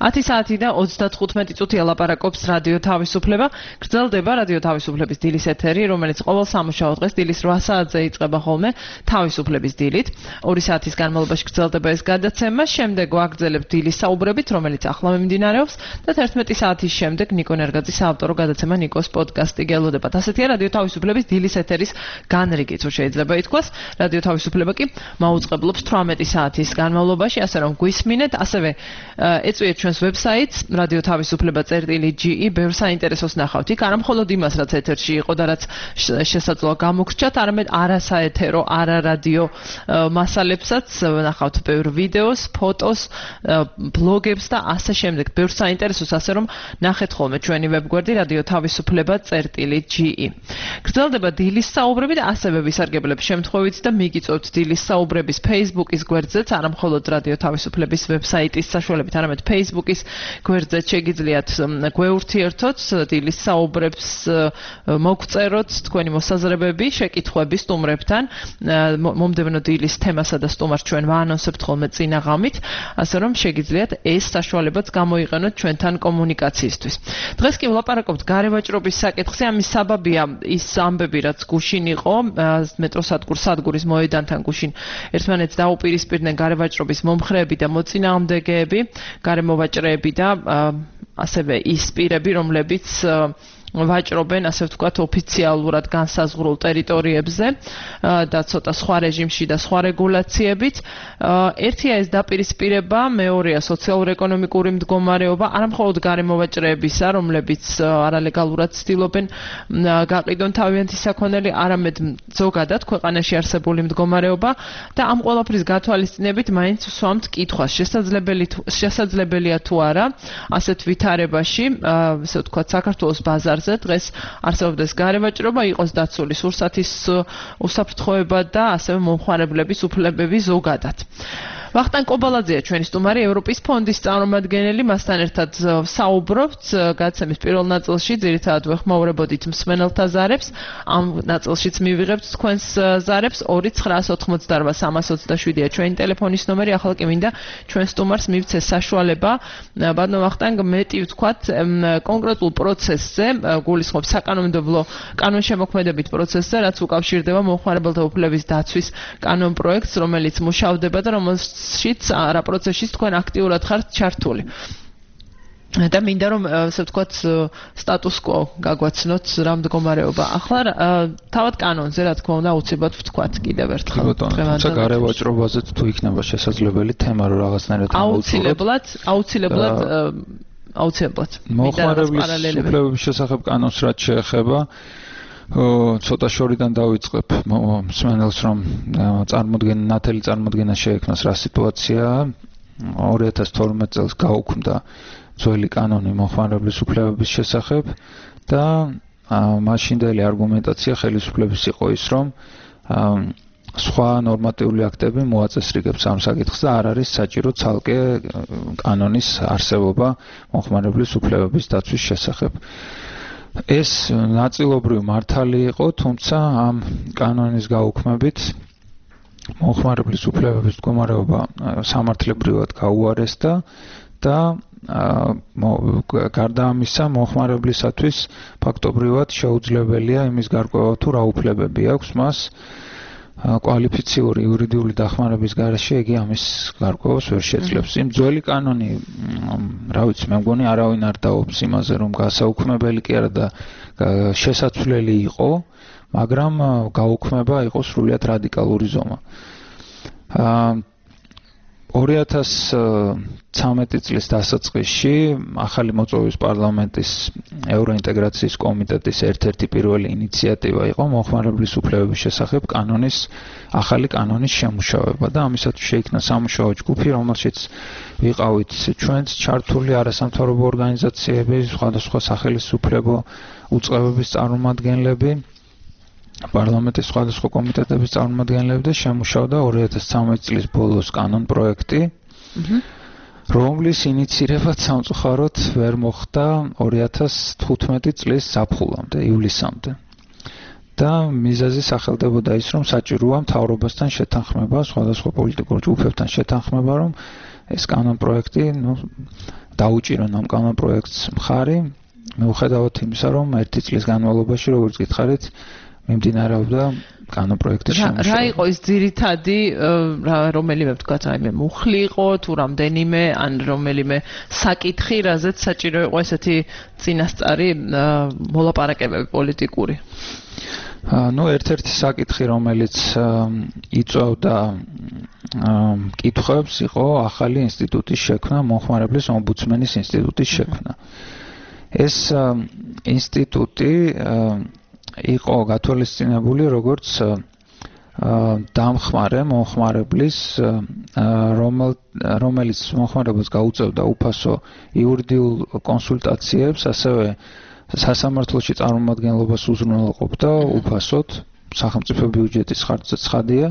ათი საათი და ოცდათხუთმეტი წუთი ელაპარაკობს რადიო თავისუფლება. გრძელდება რადიო თავისუფლების დილის ეთერი, რომელიც ყოველ სამუშაო დღეს დილის რვა საათზე იწყება ხოლმე თავისუფლების დილით. ორი საათის განმავლობაში გრძელდება ეს გადაცემა, შემდეგ ვაგრძელებთ დილის საუბრებით, რომელიც ახლა მიმდინარეობს და თერთმეტი საათის შემდეგ ნიკო ნერგაძის საავტორო გადაცემა ნიკოს პოდკასტი გელოდებათ. ასეთია რადიო თავისუფლების დილის ეთერის განრიგით, თუ შეიძლება ითქვას. რადიო თავისუფლება კი მაუწყებლობს თვრამეტი საათის განმავლობაში, ასე რომ გვისმინეთ, ასევე ეწვიეთ ჩვენს ვებსაიტს რადიო თავისუფლება წერტილი ჯი ი, ბევრ საინტერესოს ნახავთ. იქ არა მხოლოდ იმას, რაც ეთერში იყო და რაც შესაძლოა გამოგრჩათ, არამედ არასაეთერო, არარადიო მასალებსაც ნახავთ, ბევრ ვიდეოს, ფოტოს, ბლოგებს და ასე შემდეგ. ბევრ საინტერესოს, ასე რომ ნახეთ ხოლმე ჩვენი ვებგვერდი რადიო თავისუფლება წერტილი ჯი ი. გრძელდება დილის საუბრები და ასევე ვისარგებლებ შემთხვევით და მიგიწევთ დილის საუბრების Facebook-ის გვერდზეც, არა მხოლოდ რადიო თავისუფლების ვებსაიტის საშუალებით, არამედ Facebook-ის გვერდზეც შეგიძლიათ გვეურთიერთოთ, დილის საუბრებს მოგწეროთ თქვენი მოსაზრებები, შეკითხვები სტუმრებთან, მომდევნო დილის თემასა და სტუმარს ჩვენ ვაანონსებთ ხოლმე წინა ღამით, ასე რომ შეგიძლიათ ეს საშუალებაც გამოიყენოთ ჩვენთან კომუნიკაციისთვის. დღეს კი ვლაპარაკობთ გარევაჭრობის საკითხზე, ამის საბაბია ის ამბები, რაც გუშინ იყო, მეტროსადგურ სადგურის მოედანთან გუშინ ერთმანეთს დაუპირისპირდნენ გარევაჭრობის მომხრეები და მოწინააღმდეგეები, გარემოვაჭრეები და ასევე ის პირები, რომლებიც ვაჭრობენ, ასე ვთქვათ, ოფიციალურად განსაზღვრულ ტერიტორიებზე და ცოტა სხვა რეჟიმში და სხვა რეგულაციებით. ერთია ეს დაპირისპირება, მეორეა სოციალურ-ეკონომიკური მდგომარეობა, არა მხოლოდ გარემოვაჭრეებისა, რომლებიც არალეგალურად ცდილობენ გაყიდონ თავიანთი საქონელი, არამედ ზოგადად ქვეყანაში არსებული მდგომარეობა და ამ ყველაფრის გათვალისწინებით მაინც ვსვამთ კითხვას, შესაძლებელია თუ არა ასეთ ვითარებაში, ასე ვთქვათ, საქართველოს ბაზარზე დღეს არსებობდეს გარევაჭრობა, იყოს დაცული სურსათის უსაფრთხოება და ასევე მომხმარებლების უფლებები ზოგადად. ვახტანგ კობალაძეა ჩვენი სტუმარი, ევროპის ფონდის წარმომადგენელი, მასთან ერთად საუბრობთ გადაცემის პირველ ნაწილში, ძირითადად ვეხმაურებოდით მსმენელთა ზარებს, ამ ნაწილშიც მივიღებთ თქვენს ზარებს, ორი ცხრაას ოთხმოცდარვა სამას ოცდაშვიდია ჩვენი ტელეფონის ნომერი, ახლა კი მინდა ჩვენ სტუმარს მივცეს საშუალება, ბატონო ვახტანგ, მეტი ვთქვათ, კონკრეტულ პროცესზე, გულისხმობ საკანონმდებლო კანონშემოქმედებით პროცესზე, რაც უკავშირდება მომხმარებელთა უფლების დაცვის კანონპროექტს, რომელიც მუშავდება და რომელსაც შიც არა პროცესში თქვენ აქტიურად ხართ ჩართული. და მინდა რომ ასე ვთქვათ სტატუს კვო გაგვაცნოთ რა მდგომარეობა. ახლა თავად კანონზე რა თქმა უნდა აუცილებლად ვთქვათ კიდევ ერთხელ. თუმცა გარევაჭრობაზეც თუ იქნება შესაძლებელი თემა რომ რაღაცნაირად აუცილებლად, აუცილებლად აუცილებლად. მომხმარებლის უფლებების შესახებ კანონს რაც შეეხება ცოტა შორიდან დავიწყებ მსმენელს რომ წარმოდგენა ნათელი წარმოდგენა შეექმნას რა სიტუაციაა. ორი ათას თორმეტ წელს გაუქმდა ძველი კანონი მომხმარებლის უფლებების შესახებ და მაშინდელი არგუმენტაცია ხელისუფლების იყო ის რომ სხვა ნორმატიული აქტები მოაწესრიგებს ამ საკითხს და არ არის საჭირო ცალკე კანონის არსებობა მომხმარებლის უფლებების დაცვის შესახებ. ეს ნაწილობრივ მართალი იყო, თუმცა ამ კანონის გაუქმებით მომხმარებლის უფლებების მდგომარეობა სამართლებრივად გაუარესდა და გარდა ამისა მომხმარებლისათვის ფაქტობრივად შეუძლებელია იმის გარკვევა თუ რა უფლებები აქვს მას კვალიფიციური იურიდიული დახმარების გარეშე იგი ამის გარკვევას ვერ შეძლებს. იმ ძველი კანონი, რა ვიცი, მე მგონი არავინ არ დაობს იმაზე, რომ გასაუქმებელი კი არა და შესაძლებელი იყო, მაგრამ გაუქმება იყო სრულიად რადიკალური ზომა. ორი ათას ცხრამეტი წლის დასაწყისში ახალი მოწვევის პარლამენტის ევროინტეგრაციის კომიტეტის ერთ-ერთი პირველი ინიციატივა იყო მომხმარებლის უფლებების შესახებ კანონის ახალი კანონის შემუშავება და ამისათვის შეიქმნა სამუშაო ჯგუფი, რომელშიც ვიყავით ჩვენც ჩართული არასამთავრობო ორგანიზაციები, სხვადასხვა სახელისუფლებო უწყებების წარმომადგენლები, პარლამენტის სხვადასხვა კომიტეტების წარმომადგენლები და შემუშავდა ორი ათას ცხრამეტი წლის ბოლოს კანონ პროექტი, რომლის ინიცირებაც სამწუხაროდ ვერ მოხდა ორი ათას თხუთმეტი წლის ზაფხულამდე, ივლისამდე. და მიზეზი სახელდებოდა ის, რომ საჭიროა მთავრობასთან შეთანხმება, სხვადასხვა პოლიტიკურ ჯგუფებთან შეთანხმება, რომ ეს კანონ პროექტი, ну, დაუჭირონ ამ კანონპროექტს მხარი, მიუხედავად იმისა, რომ ერთი წლის განმავლობაში, როგორც გითხარით, მიმდინარეობდა კანონპროექტის შემუშავება. რა იყო ის ძირითადი, რომელიმე ვთქვათ, რაიმე მუხლი იყო, თუ რამდენიმე, ან რომელიმე საკითხი, რაზეც საჭირო იყო ესეთი წინასწარი მოლაპარაკებები პოლიტიკური? ну ერთ-ერთი საკითხი, რომელიც იწვევდა კითხვებს, იყო ახალი ინსტიტუტის შექმნა, მომხმარებლის ომბუდსმენის ინსტიტუტის შექმნა. ეს ინსტიტუტი იყო გათვალისწინებული როგორც დამხმარე მომხმარებლის, რომელიც მომხმარებელს გაუწევდა უფასო იურიდიულ კონსულტაციებს, ასევე სასამართლოში წარმომადგენლობას უზრუნველყოფდა უფასოდ, სახელმწიფო ბიუჯეტის ხარჯზე ცხადია.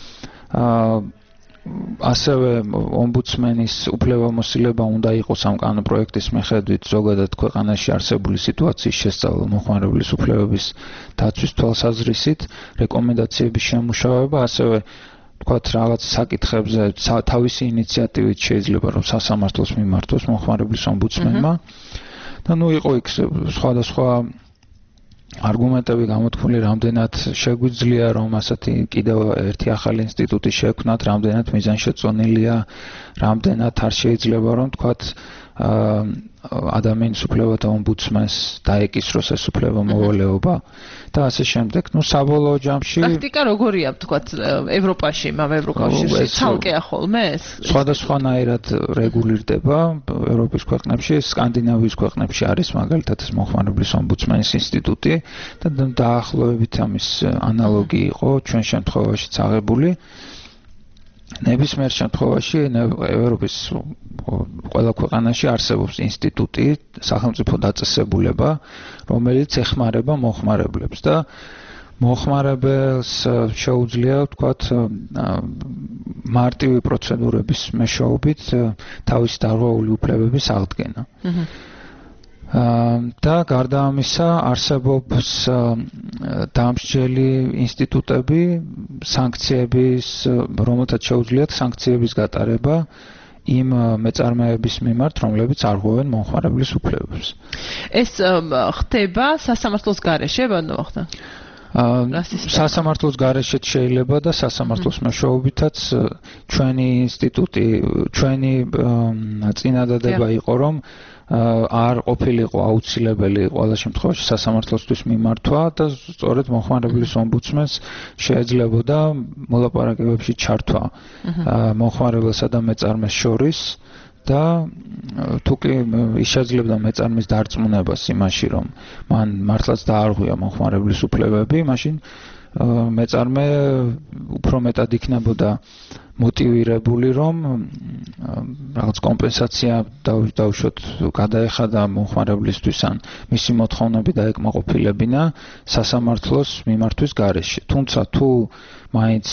ასევე ომბუდსმენის უფლებამოსილება უნდა იყოს ამ კანონპროექტის მიხედვით ზოგადად ქვეყანაში არსებული სიტუაციის შესწავლა მომხმარებლის უფლებების დაცვის თვალსაზრისით, რეკომენდაციების შემუშავება, ასევე თქვათ რაღაც საკითხებზე თავისი ინიციატივით შეიძლება რომ სასამართლოს მიმართოს მომხმარებლის ომბუდსმენმა. და ნუ იყო იქ სხვადასხვა არგუმენტები გამოთქმული, რამდენად შეგვიძლია რომ ასეთი კიდევ ერთი ახალი ინსტიტუტი შექმნათ, რამდენად მიზანშეწონილია, რამდენად არ შეიძლება რომ თქვათ ადამიანის უფლებათა ომბუდსმენს დაეკისროს ეს უფლებამოვალეობა და ასე შემდეგ. ნუ საბოლოო ჯამში პრაქტიკა როგორია, თქვათ, ევროპაში, მამ ევროკავშირში ცალკეა ხოლმე ეს? სხვადასხვანაირად რეგულირდება ევროპის ქვეყნებში, სკანდინავიის ქვეყნებში არის მაგალითად ეს მომხმარებლის ომბუდსმენის ინსტიტუტი და დაახლოებით ამის ანალოგი იყო ჩვენ შემთხვევაშიც აღებული. ნებისმიერ შემთხვევაში ევროპის ყველა ქვეყანაში არსებობს ინსტიტუტი, სახელმწიფო დაწესებულება, რომელიც ეხმარება მომხმარებლებს და მომხმარებელს შეუძლია, ვთქვათ, მარტივი პროცედურების მეშვეობით თავისი დარღვეული უფლებების აღდგენა. და გარდა ამისა არსებობს დამსჯელი ინსტიტუტები, სანქციების, რომელთაც შეუძლიათ სანქციების გატარება იმ მეწარმეების მიმართ, რომლებიც არღვევენ მომხმარებლის უფლებებს. ეს ხდება სასამართლოს გარეშე, ბატონო ვახტანგ? სასამართლოს გარეშეც შეიძლება და სასამართლოს მეშვეობითაც ჩვენი ინსტიტუტი, ჩვენი წინადადება იყო, რომ არ ყოფილიყო აუცილებელი ყველა შემთხვევაში სასამართლოსთვის მიმართვა და სწორედ მომხმარებლის ომბუდსმენს შეეძლებოდა მოლაპარაკებებში ჩართვა მომხმარებელსა და მეწარმეს შორის და თუკი შეძლებდა მეწარმის დარწმუნებას იმაში, რომ მან მართლაც დაარღვია მომხმარებლის უფლებები, მაშინ მეწარმე უფრო მეტად იქნებოდა მოტივირებული, რომ რაღაც კომპენსაცია დავუშვათ გადაეხადა მომხმარებლისთვის ან მისი მოთხოვნები დაეკმაყოფილებინა სასამართლოს მიმართვის გარეშე. თუმცა თუ მაინც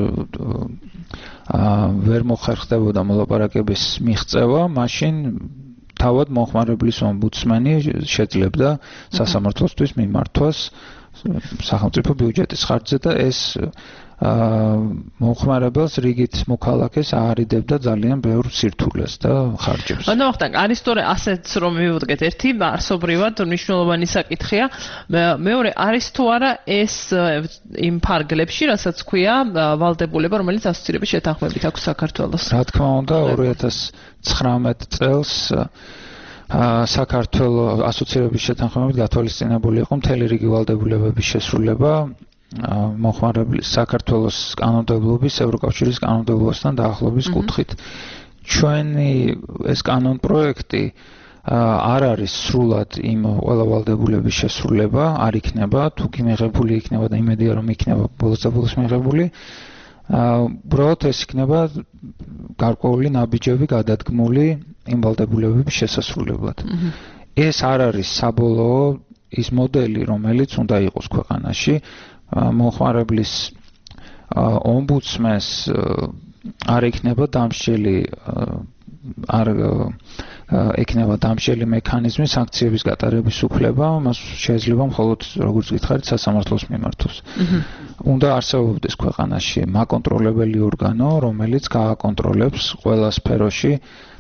ვერ მოხერხდებოდა მოლაპარაკების მიღწევა, მაშინ თავად მომხმარებლის ომბუდსმენი შეძლებდა სასამართლოსთვის მიმართვას სახელმწიფო ბიუჯეტის ხარჯზე და ეს მომხმარებელს რიგით მოქალაქეს აარიდებდა ძალიან ბევრ სირთულეს და ხარჯებს. ანუ ახლა არის თორე ასეც რომ მივუდგეთ, ერთი არსობრივად მნიშვნელოვანი საკითხია, მეორე არის თუ არა ეს იმ ფარგლებში, რასაც ქვია ვალდებულება, რომელიც ასოცირების შეთანხმებით აქვს საქართველოს. რა თქმა უნდა, ორი ათას ცხრამეტ წელს საქართველოს ასოცირების შეთანხმებით გათვალისწინებული იყო მთელი რიგი ვალდებულებების შესრულება მომხმარებლის საქართველოს კანონმდებლობის, ევროკავშირის კანონმდებლობასთან დაახლოების კუთხით. ჩვენი ეს კანონპროექტი არ არის სრულად იმ ყველა ვალდებულების შესრულება, არ იქნება, თუკი მიღებული იქნება და იმედია რომ იქნება ბოლოს და ბოლოს მიღებული. უბრალოდ ეს იქნება გარკვეული ნაბიჯები გადადგმული იმ ვალდებულებების შესასრულებლად. ეს არ არის საბოლოო ის მოდელი, რომელიც უნდა იყოს ქვეყანაში. მომხმარებლის ომბუდსმენს არ იქნება დამსჯელი არ ექნება დამსჯელი მექანიზმი სანქციების გატარების უფლება, მას შეიძლება მხოლოდ როგორც გითხარით სასამართლოს მიმართოს. უნდა არსებობდეს ქვეყანაში მაკონტროლებელი ორგანო, რომელიც გააკონტროლებს ყველა სფეროში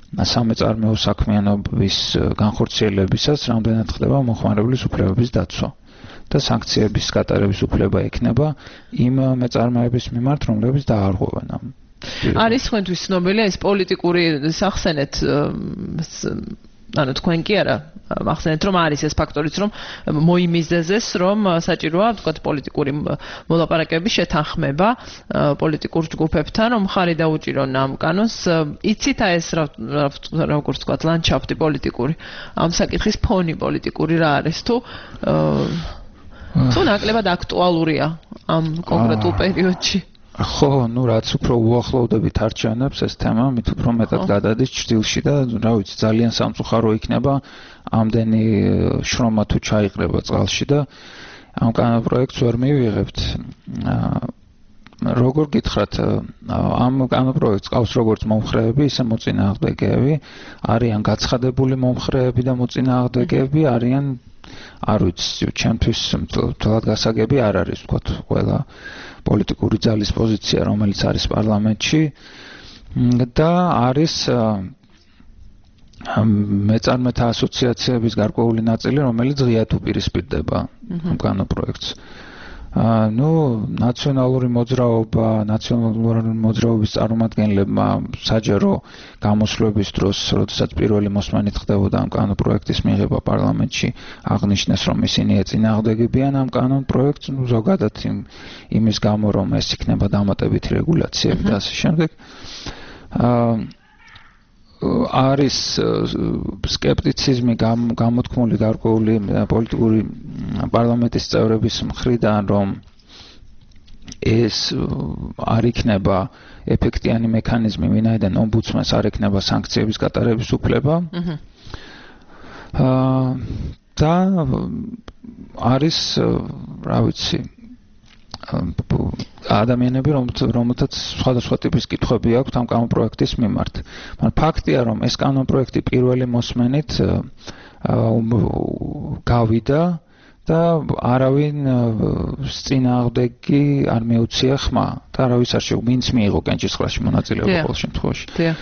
სამეწარმეო საქმიანობის განხორციელებისას რამდენად ხდება მოხმარებლის უფლებების დაცვა და სანქციების გატარების უფლება ექნება იმ მეწარმეების მიმართ, რომლებიც დაარღვევენ ამ. არის თქვენთვის ცნობილია ეს პოლიტიკური სახსენეთ ანუ თქვენ კი არა ახსენეთ რომ არის ეს ფაქტორიც რომ მოიმიზეზეს რომ საჭიროა თქვათ პოლიტიკური მოლაპარაკებების შეთანხმება პოლიტიკურ ჯგუფებთან რომ ხარი დაუჭირონ ამ კანონს იცით აი ეს როგორც თქვათ ლანდშაფტი პოლიტიკური ამ საკითხის ფონი პოლიტიკური რა არის თუ თუ ნაკლებად აქტუალურია ამ კონკრეტულ პერიოდში ხო, ну, რაც უფრო უახლოვდებით არჩევნებს ეს თემა, მით უფრო მეტად გადადის ჭრილში და, რა ვიცი, ძალიან სამწუხარო იქნება ამდენი შრომა თუ ჩაიყრება წყალში და ამ კანონპროექტს ვერ მივიღებთ. როგორ გითხრათ, ამ კანონპროექტს ყავს როგორც მომხრეები, ისე მოწინააღმდეგეები, არიან გაცხადებული მომხრეები და მოწინააღმდეგეები, არიან არ ვიცი, ჩემთვის თვალად გასაგები არ არის, ვთქვათ, ყველა პოლიტიკური ძალის პოზიცია, რომელიც არის პარლამენტში და არის მეწარმეთა ასოციაციების გარკვეული ნაწილი, რომელიც ღიად უპირისპირდება კანონპროექტს. ну, ნაციონალური მოძრაობა, ნაციონალური მოძრაობის წარმომადგენლებმა საჯარო გამოსვლების დროს, როდესაც პირველი მოსმენით ხდებოდა ამ კანონპროექტის მიღება პარლამენტში, აღნიშნეს, რომ ისინი ეწინააღმდეგებიან ამ კანონპროექტს, ну, ზოგადად იმის გამო, რომ ეს იქნება დამატებითი რეგულაციები და ასე შემდეგ. არის სკეპტიციზმი გამოთქმული გარკვეული პოლიტიკური პარლამენტის წევრების მხრიდან, რომ ეს არ იქნება ეფექტიანი მექანიზმი, ვინაიდან ომბუდსმენს არ ექნება სანქციების გატარების უფლება. და არის, რა ვიცი, ადამიანები, რომელთაც სხვადასხვა ტიპის კითხვები აქვთ ამ კანონპროექტის მიმართ. მაგრამ ფაქტია, რომ ეს კანონპროექტი პირველი მოსმენით გავიდა და არავინ წინააღმდეგი არ მეუცია ხმა და არავის არ შეუ ვინც მიიღო კენჭისყრაში მონაწილეობა ყოველ შემთხვევაში.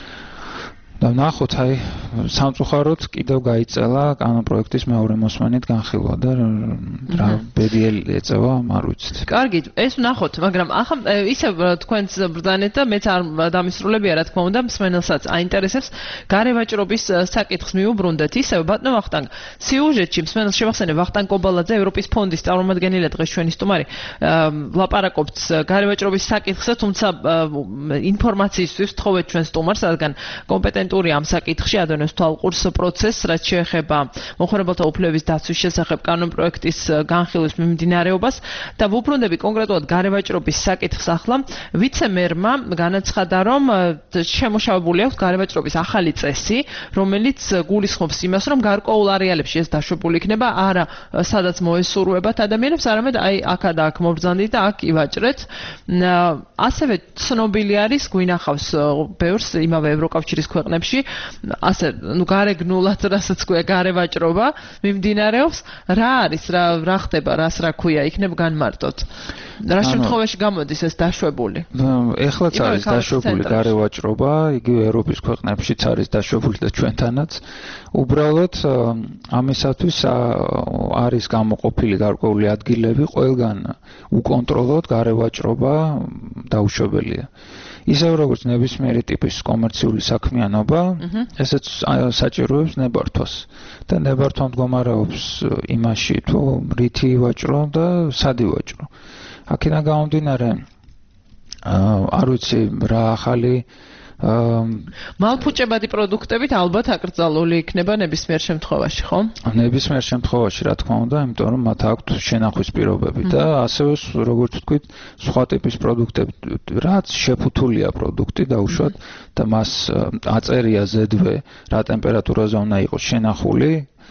და ნახოთ, აი, სამწუხაროდ კიდევ გაიწელა კანონპროექტის მეორე მოსმენით განხილვა და რა ბედიელი ეწევა, არ ვიცით. კარგი, ეს ვნახოთ, მაგრამ ახლა ისევ თქვენს ბრძანეთ და მეც არ დამისრულებია, რა თქმა უნდა, მსმენელსაც აინტერესებს გარევაჭრობის საკითხს მიუბრუნდეთ. ისევ ბატონო ვახტანგ, სიუჟეტში მსმენელს შევახსენებ, ვახტანგ კობალაძე, ევროპის ფონდის წარმომადგენელი დღეს ჩვენი სტუმარი, ლაპარაკობთ გარევაჭრობის საკითხზე, თუმცა ინფორმაციისთვის თხოვეთ ჩვენ სტუმარს, რადგან კომპეტენტ ამ საკითხში ადონებს თვალყურს პროცესს, რაც შეეხება მოხმარებელთა უფლებების დაცვის შესახებ კანონპროექტის განხილვის მიმდინარეობას და ვუბრუნდები კონკრეტულად გარევაჭრობის საკითხს ახლა. ვიცე-მერმა განაცხადა, რომ შემოშავებული აქვს გარევაჭრობის ახალი წესი, რომელიც გულისხმობს იმას, რომ გარკვეულ არეალებში ეს დაშვებული იქნება, არა სადაც მოესურვებათ ადამიანებს, არამედ აი აქა და აქ მობრძანდით და აქ ივაჭრეთ. ასევე ცნობილი არის, გვინახავს ბევრს იმავე ევროკავშირის ქვეყნებში ასე, ну, გარეგნულად, რასაც ქვია, გარევაჭრობა მიმდინარეობს. რა არის, რა რა ხდება, რას რა ქვია, იქნებ განმარტოთ. რა შემთხვევაში გამოდის ეს დაშვებული? ეხლაც არის დაშვებული გარევაჭრობა, იგივე ევროპის ქვეყნებშიც არის დაშვებული და ჩვენთანაც. უბრალოდ ამისათვის არის გამოყოფილი გარკვეული ადგილები, ყველგან უკონტროლოდ გარევაჭრობა დაუშვებელია. ისევ როგორც ნებისმიერი ტიპის კომერციული საქმიანობა, ესეც საჭიროებს ნებართვას. და ნებართვა მდგომარეობს იმაში, თუ რითი ივაჭრო და სად ივაჭრო. აქედან გამომდინარე, არ ვიცი რა ახალი მალფუჭებადი პროდუქტებით ალბათ აკრძალული იქნება ნებისმიერ შემთხვევაში, ხო? ნებისმიერ შემთხვევაში, რა თქმა უნდა, იმიტომ რომ მათ აქვთ შენახვის პირობები და ასევე როგორც ვთქვით, სხვა ტიპის პროდუქტები, რაც შეფუთულია პროდუქტი დაუშვათ და მას აწერია ზედვე, რა ტემპერატურაზე უნდა იყოს შენახული.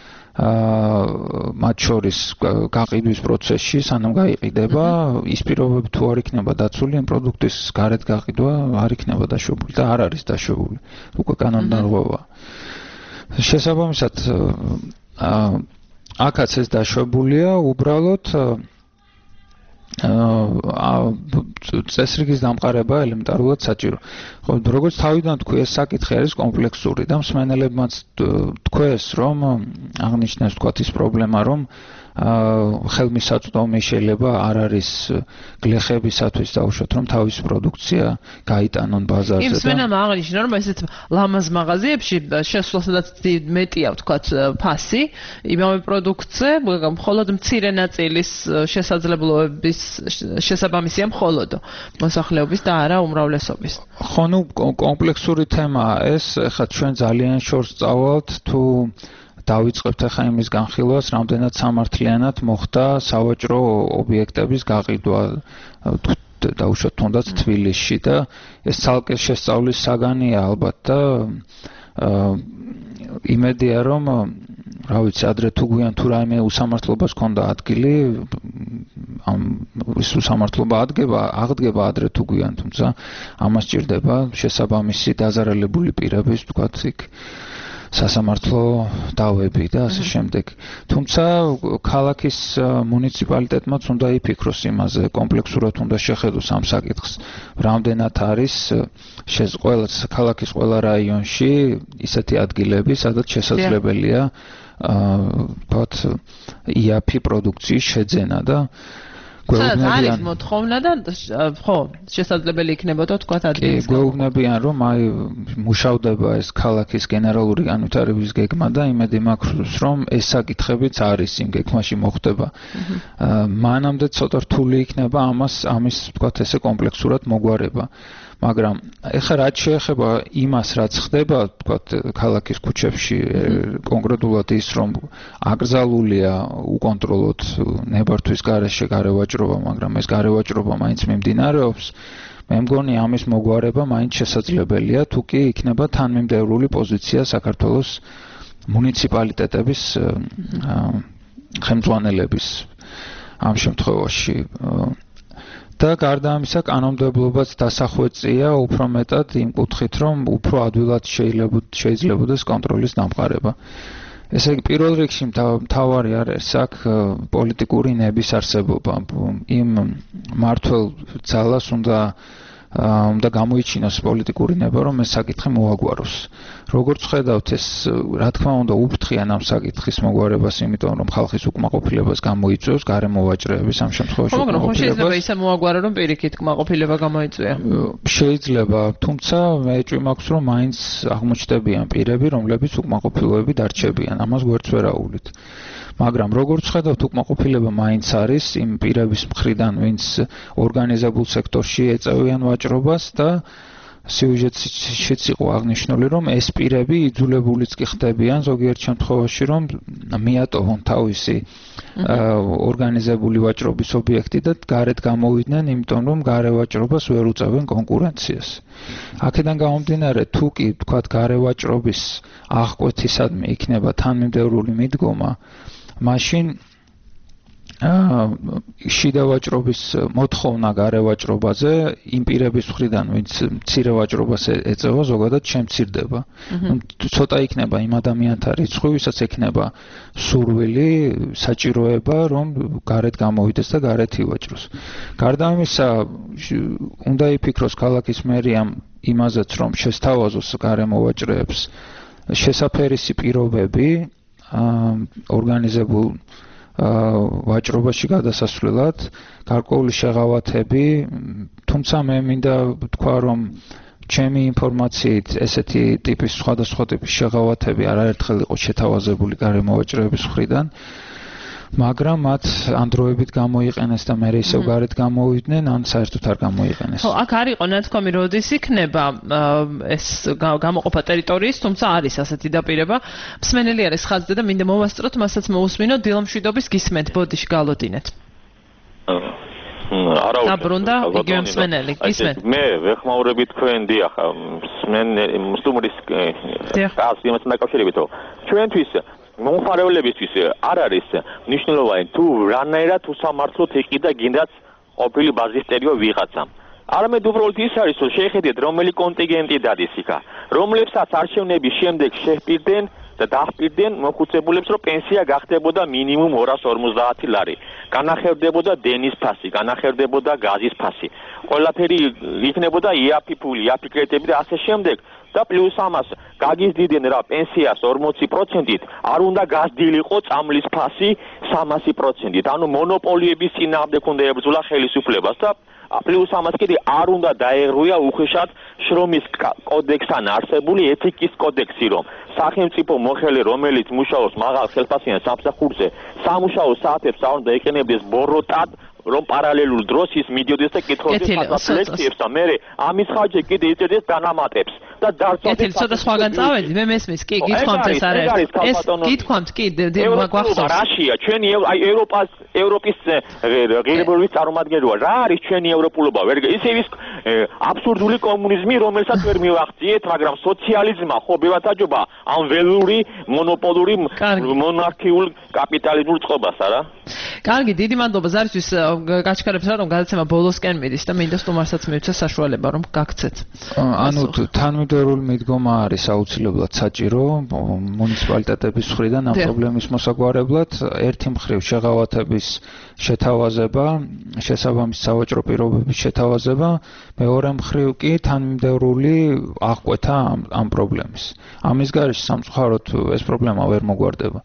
მათ შორის გაყიდვის პროცესში, სანამ გაიყიდება, ის პირობები თუ არ იქნება დაცული, ამ პროდუქტის გარეთ გაყიდვა არ იქნება დაშვებული და არ არის დაშვებული. უკვე კანონდარღვევა. შესაბამისად, აქაც ეს დაშვებულია, უბრალოდ წესრიგის დამყარება ელემენტარულად საჭირო. ხო, როგორც თავიდან თქვი, ეს საკითხი არის კომპლექსური და მსმენელებმაც თქვეს, რომ აღნიშნეს თქვათ ის პრობლემა, რომ ხელმისაწვდომი შეიძლება არ არის გლეხებისათვის დაუშვათ, რომ თავის პროდუქცია გაიტანონ ბაზარზე და იმ მსმენელმა აღნიშნა, რომ ესეთ ლამაზ მაღაზიებში შესვლასაც მეტია ვთქვათ ფასი იმავე პროდუქტზე, მხოლოდ მცირე ნაწილის შესაძლებლობების შესაბამისია მხოლოდ მოსახლეობის და არა უმრავლესობის. ხო, ნუ კომპლექსური თემაა ეს, ეხლა ჩვენ ძალიან შორს წავალთ თუ დავიწყებთ ახლა იმის განხილვას, რამდენად სამართლიანად მოხდა სავაჭრო ობიექტების გაყიდვა დაუშვათ თუნდაც თბილისში და ეს ცალკე შესწავლის საგანია ალბათ და იმედია რომ რა ვიცი ადრე თუ გვიან თუ რაიმე უსამართლობას ქონდა ადგილი ამ ის უსამართლობა ადგება აღდგება ადრე თუ გვიან თუმცა ამას ჭირდება შესაბამისი დაზარალებული პირების თქვათ იქ სასამართლო დავები და ასე შემდეგ. თუმცა ქალაქის მუნიციპალიტეტმაც უნდა იფიქროს იმაზე, კომპლექსურად უნდა შეხედოს ამ საკითხს. რამდენად არის ყველა ქალაქის ყველა რაიონში ისეთი ადგილები, სადაც შესაძლებელია ვთქვათ იაფი პროდუქციის შეძენა და არის მოთხოვნა და ხო შესაძლებელი იქნებოდა თქვა ადგილის. კი, გვეუბნებიან რომ აი მუშავდება ეს ქალაქის გენერალური განვითარების გეგმა და იმედი მაქვს რომ ეს საკითხებიც არის იმ გეგმაში მოხდება. მანამდე ცოტა რთული იქნება ამას ამის თქვა ესე კომპლექსურად მოგვარება. მაგრამ ეხლა რაც შეეხება იმას რაც ხდება თქვა ქალაქის ქუჩებში კონკრეტულად ის რომ აკრძალულია უკონტროლოდ ნებართვის გარეშე გარევაჭრობა მაგრამ ეს გარევაჭრობა მაინც მიმდინარეობს მე მგონი ამის მოგვარება მაინც შესაძლებელია თუ კი იქნება თანმიმდევრული პოზიცია საქართველოს მუნიციპალიტეტების ხელმძღვანელების ამ შემთხვევაში და გარდა ამისა კანონმდებლობაც დასახვეწია უფრო მეტად იმ კუთხით რომ უფრო ადვილად შეიძლებაოდეს კონტროლის დამყარება. ესე იგი პირველ რიგში მთავარი არის აქ პოლიტიკური ნების არსებობა. იმ მართლ ძალას უნდა უნდა გამოიჩინოს პოლიტიკური ნება რომ ეს საკითხი მოაგვაროს. როგორც ხედავთ ეს რა თქმა უნდა უფრთხიან ამ საკითხის მოგვარებას, იმიტომ რომ ხალხის უკმაყოფილებას გამოიწვევს გარემოვაჭრეების ამ შემთხვევაში. მაგრამ ხო შეიძლება ისე მოაგვარო რომ პირიქით უკმაყოფილება გამოიწვია. შეიძლება, თუმცა მე ჭვი მაქვს რომ მაინც აღმოჩნდებიან პირები, რომლებიც უკმაყოფილოები დარჩებიან. ამას გვერდს ვერ აუვლით. მაგრამ როგორც ხედავთ უკმაყოფილება მაინც არის იმ პირების მხრიდან ვინც ორგანიზებულ სექტორში ეწევიან ვაჭრობას და სიუჟეტშიც იყო აღნიშნული რომ ეს პირები იძულებულიც კი ხდებიან ზოგიერთ შემთხვევაში რომ მიატოვონ თავისი ორგანიზებული ვაჭრობის ობიექტი და გარეთ გამოვიდნენ იმიტომ რომ გარევაჭრობას ვერ უწევენ კონკურენციას. აქედან გამომდინარე თუ კი თქვათ გარევაჭრობის აღკვეთისადმი იქნება თანმიმდევრული მიდგომა მაშინ შიდა ვაჭრობის მოთხოვნა გარევაჭრობაზე იმ პირების მხრიდან ვინც მცირე ვაჭრობას ეწევა ზოგადად შემცირდება. ცოტა იქნება იმ ადამიანთა რიცხვი, ვისაც ექნება სურვილი, საჭიროება, რომ გარეთ გამოვიდეს და გარეთ ივაჭროს. გარდა ამისა, უნდა იფიქროს ქალაქის მერიამ იმაზეც, რომ შესთავაზოს გარემოვაჭრეებს შესაფერისი პირობები ორგანიზებულ ვაჭრობაში გადასასვლელად, გარკვეული შეღავათები, თუმცა მე მინდა ვთქვა, რომ ჩემი ინფორმაციით ესეთი ტიპის სხვადასხვა ტიპის შეღავათები არაერთხელ იყო შეთავაზებული გარემოვაჭრეების მხრიდან, მაგრამ მათ ანდროებით გამოიყენეს და მე ისევ გარეთ გამოვიდნენ, ან საერთოდ არ გამოიყენეს. ხო, აქ არ იყო ნათქვამი, როდის იქნება ეს გამოყოფა ტერიტორიის, თუმცა არის ასეთი დაპირება. მსმენელი არის ხაზზე და მინდა მოვასწროთ, მასაც მოусმინოთ დილამშვიდობის გისმენთ, ბოდიში გალოდინეთ. არა უნდა. დაბრუნდა იგივე მსმენელი, გისმენთ. მე ვეხმაურები თქვენ დიახ, მსმენელი სტუმრის კაცს იმას დაკავშირებით, ჩვენთვის მომხმარებლებისთვის არ არის მნიშვნელოვანი თუ რანაირად უსამართლოდ იყიდა გინდაც ყოფილი ბაზისტერიო ვიღაცამ. არამედ უბრალოდ ის არის, რომ შეხედეთ რომელი კონტინგენტი დადის იქა, რომლებსაც არჩევნების შემდეგ შეჰპირდნენ და დაახპირდნენ მოხუცებულებს, რომ პენსია გახდებოდა მინიმუმ ორას ორმოცდაათი ლარი. განახერდებოდა დენის ფასი, განახერდებოდა გაზის ფასი. ყველაფერი იქნებოდა იაფი ფული, იაფი კრედიტები და ასე შემდეგ. და პლუს ამას გაგიზდიდნენ რა პენსიას ორმოცი პროცენტით, არ უნდა გაზრდილიყო წამლის ფასი სამასი პროცენტით. ანუ მონოპოლიების წინააღმდეგ უნდა ებრძოლა ხელისუფლებას და პლუს ამას კიდე არ უნდა დაეღრუია უხეშად შრომის კოდექსთან არსებული ეთიკის კოდექსი, რომ სახელმწიფო მოხელე, რომელიც მუშაობს მაღალ ხელფასიან სამსახურზე, სამუშაო საათებს არ უნდა ეყენებდეს ბოროტად, რომ პარალელურ დროს ის მიდიოდეს და კითხავდეს ლექციებს და მე ამის ხარჯზე კიდე იწერდეს დანამატებს და დარწმუნდა. ეთილი ცოტა სხვაგან წავედი, მე მესმის, კი, გითხოვთ ეს არის. ეს გითხოვთ, კი, გვახსოვს. რაშია, ჩვენი აი ევროპას, ევროპის ღირებულების წარმომადგენელია. რა არის ჩვენი ევროპულობა? ვერ ისე ის აბსურდული კომუნიზმი, რომელსაც ვერ მივახციეთ, მაგრამ სოციალიზმმა ხო ბევათაჯობა ამ ველური მონოპოლური მონარქიულ კაპიტალიზმურ წყობას, არა? კარგი, დიდი მადლობა ზარისთვის გაჩქარებს რა რომ გადაცემა ბოლოსკენ მიდის და მინდა სტუმარსაც მივცე საშუალება რომ გაგცეთ. ანუ თანმიმდევრული მიდგომა არის აუცილებლად საჭირო მუნიციპალიტეტების მხრიდან ამ პრობლემის მოსაგვარებლად. ერთი მხრივ შეღავათების შეთავაზება, შესაბამის სავაჭრო პირობების შეთავაზება, მეორე მხრივ კი თანმიმდევრული აღკვეთა ამ პრობლემის. ამის გარეშე სამწუხაროდ ეს პრობლემა ვერ მოგვარდება.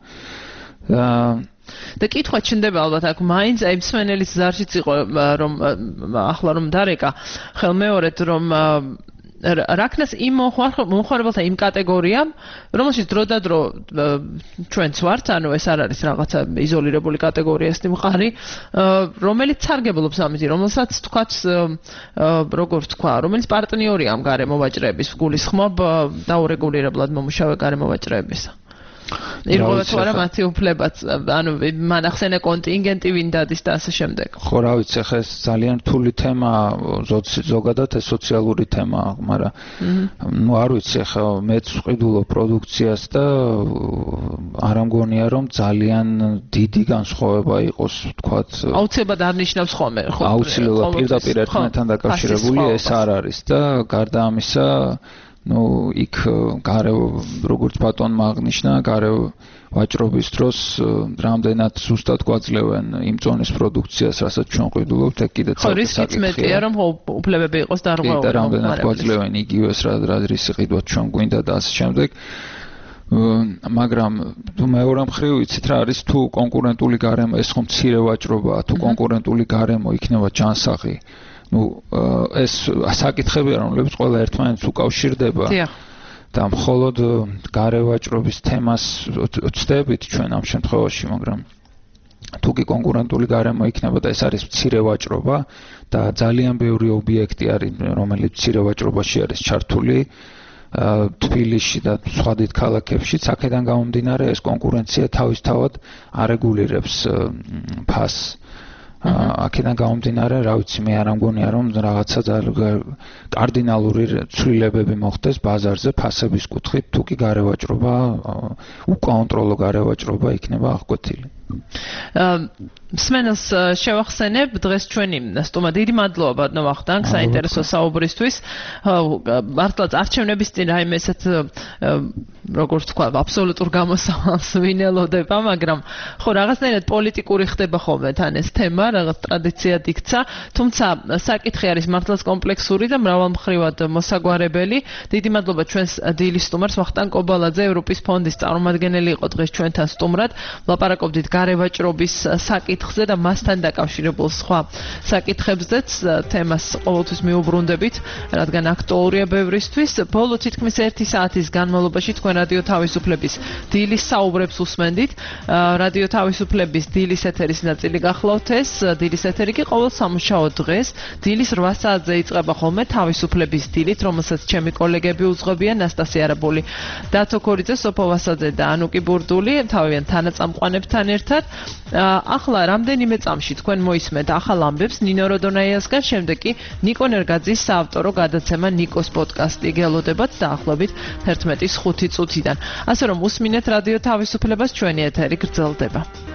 და კითხვა ჩნდება ალბათ აქ მაინც აი მსმენელის ზარშიც იყო რომ ახლა რომ დარეკა ხელმეორედ რომ რაკნას იმ მომხმარებელთა იმ კატეგორიამ რომელშიც დრო და დრო ჩვენც ვართ ანუ ეს არ არის რაღაცა იზოლირებული კატეგორია ეს მყარი რომელიც სარგებლობს ამით რომელსაც თქვაც როგორ თქვა რომელიც პარტნიორია ამ გარემო ვაჭრების გულისხმობ დაურეგულირებლად მომუშავე გარემო ვაჭრებისა ირგოლა თუ არა მათი უფლებაც ანუ მან ახსენა კონტინგენტი ვინ დადის და ასე შემდეგ. ხო რა ვიცი ხა ეს ძალიან რთული თემა ზოგადად ეს სოციალური თემაა, მაგრამ ნუ არ ვიცი ხა მეც ვყიდულობ პროდუქციას და არ ამგონია რომ ძალიან დიდი განსხვავება იყოს თქვათ აუცილებლად არ ნიშნავს ხოლმე ხო აუცილებლად პირდაპირ ერთმანეთთან დაკავშირებული ეს არ არის და გარდა ამისა ну იქ გარე როგორც ბატონმა აღნიშნა გარე ვაჭრობის დროს რამდენად ზუსტად გვაძლევენ იმ ზონის პროდუქციას რასაც ჩვენ ყიდულობთ ეგ კიდე ცოტა საკითხია რომ უფლებები იყოს დარღვეული და რამდენად გვაძლევენ იგივეს რა რის ყიდვა ჩვენ გვინდა და ასე შემდეგ მაგრამ თუ მეორე მხრივ იცით რა არის თუ კონკურენტული გარემო ეს ხომ მცირე ვაჭრობაა თუ კონკურენტული გარემო იქნება ჯანსაღი ну ეს საკითხებია რომლებიც ყველა ერთმანეთს უკავშირდება და მხოლოდ გარევაჭრობის თემას ვწდებით ჩვენ ამ შემთხვევაში მაგრამ თუ კი კონკურენტული გარემო იქნება და ეს არის მცირე ვაჭრობა და ძალიან ბევრი ობიექტი არის რომელიც მცირე ვაჭრობაში არის ჩართული თბილისში და სხვა დიდ ქალაქებში აქედან გამომდინარე ეს კონკურენცია თავისთავად არეგულირებს ფასს აქედან გამომდინარე, რა ვიცი, მე არ ამგონია რომ რაღაცა კარდინალური ცვლილებები მოხდეს ბაზარზე ფასების კუთხით, თუ კი გარევაჭრობა, უკონტროლო გარევაჭრობა იქნება აღკვეთილი. მსმენელს შევახსენებ დღეს ჩვენი სტუმარი დიდი მადლობა ბატონო ვახტანგ საინტერესო საუბრისთვის მართლაც არჩევნების წინ რაიმე ესეთ როგორც თქვა აბსოლუტურ გამოსავალს ვინელოდება მაგრამ ხო რაღაცნაირად პოლიტიკური ხდება ხოლმე თან ეს თემა რაღაც ტრადიციად იქცა თუმცა საკითხი არის მართლაც კომპლექსური და მრავალმხრივად მოსაგვარებელი დიდი მადლობა ჩვენს დილის სტუმარს ვახტანგ კობალაძე ევროპის ფონდის წარმომადგენელი იყო დღეს ჩვენთან სტუმრად ვლაპარაკობდით გარევაჭრობის საკითხზე და მასთან დაკავშირებულ სხვა საკითხებზეც თემას ყოველთვის მიუბრუნდებით, რადგან აქტუალურია ბევრისთვის. ბოლო თითქმის ერთი საათის განმავლობაში თქვენ რადიო თავისუფლების დილის საუბრებს უსმენდით. რადიო თავისუფლების დილის ეთერის ნაწილი გახლავთ ეს. დილის ეთერი კი ყოველ სამუშაო დღეს დილის რვა საათზე იწყება ხოლმე თავისუფლების დილით, რომელსაც ჩემი კოლეგები უძღვებიან ნასტასია არაბული, დათო ქორიძე, სოფო ვასაძე და ანუკი ბურდული, თავიანთ თანაწამყვანებთან ერთად. ახლა რამდენიმე წამში თქვენ მოისმენთ ახალ ამბებს ნინო როდონაიასგან, შემდეგ კი ნიკო ნერგაძის საავტორო გადაცემა ნიკოს პოდკასტი გელოდებათ დაახლოებით თერთმეტის ხუთი წუთიდან. ასე რომ უსმინეთ რადიო თავისუფლებას, ჩვენი ეთერი გრძელდება.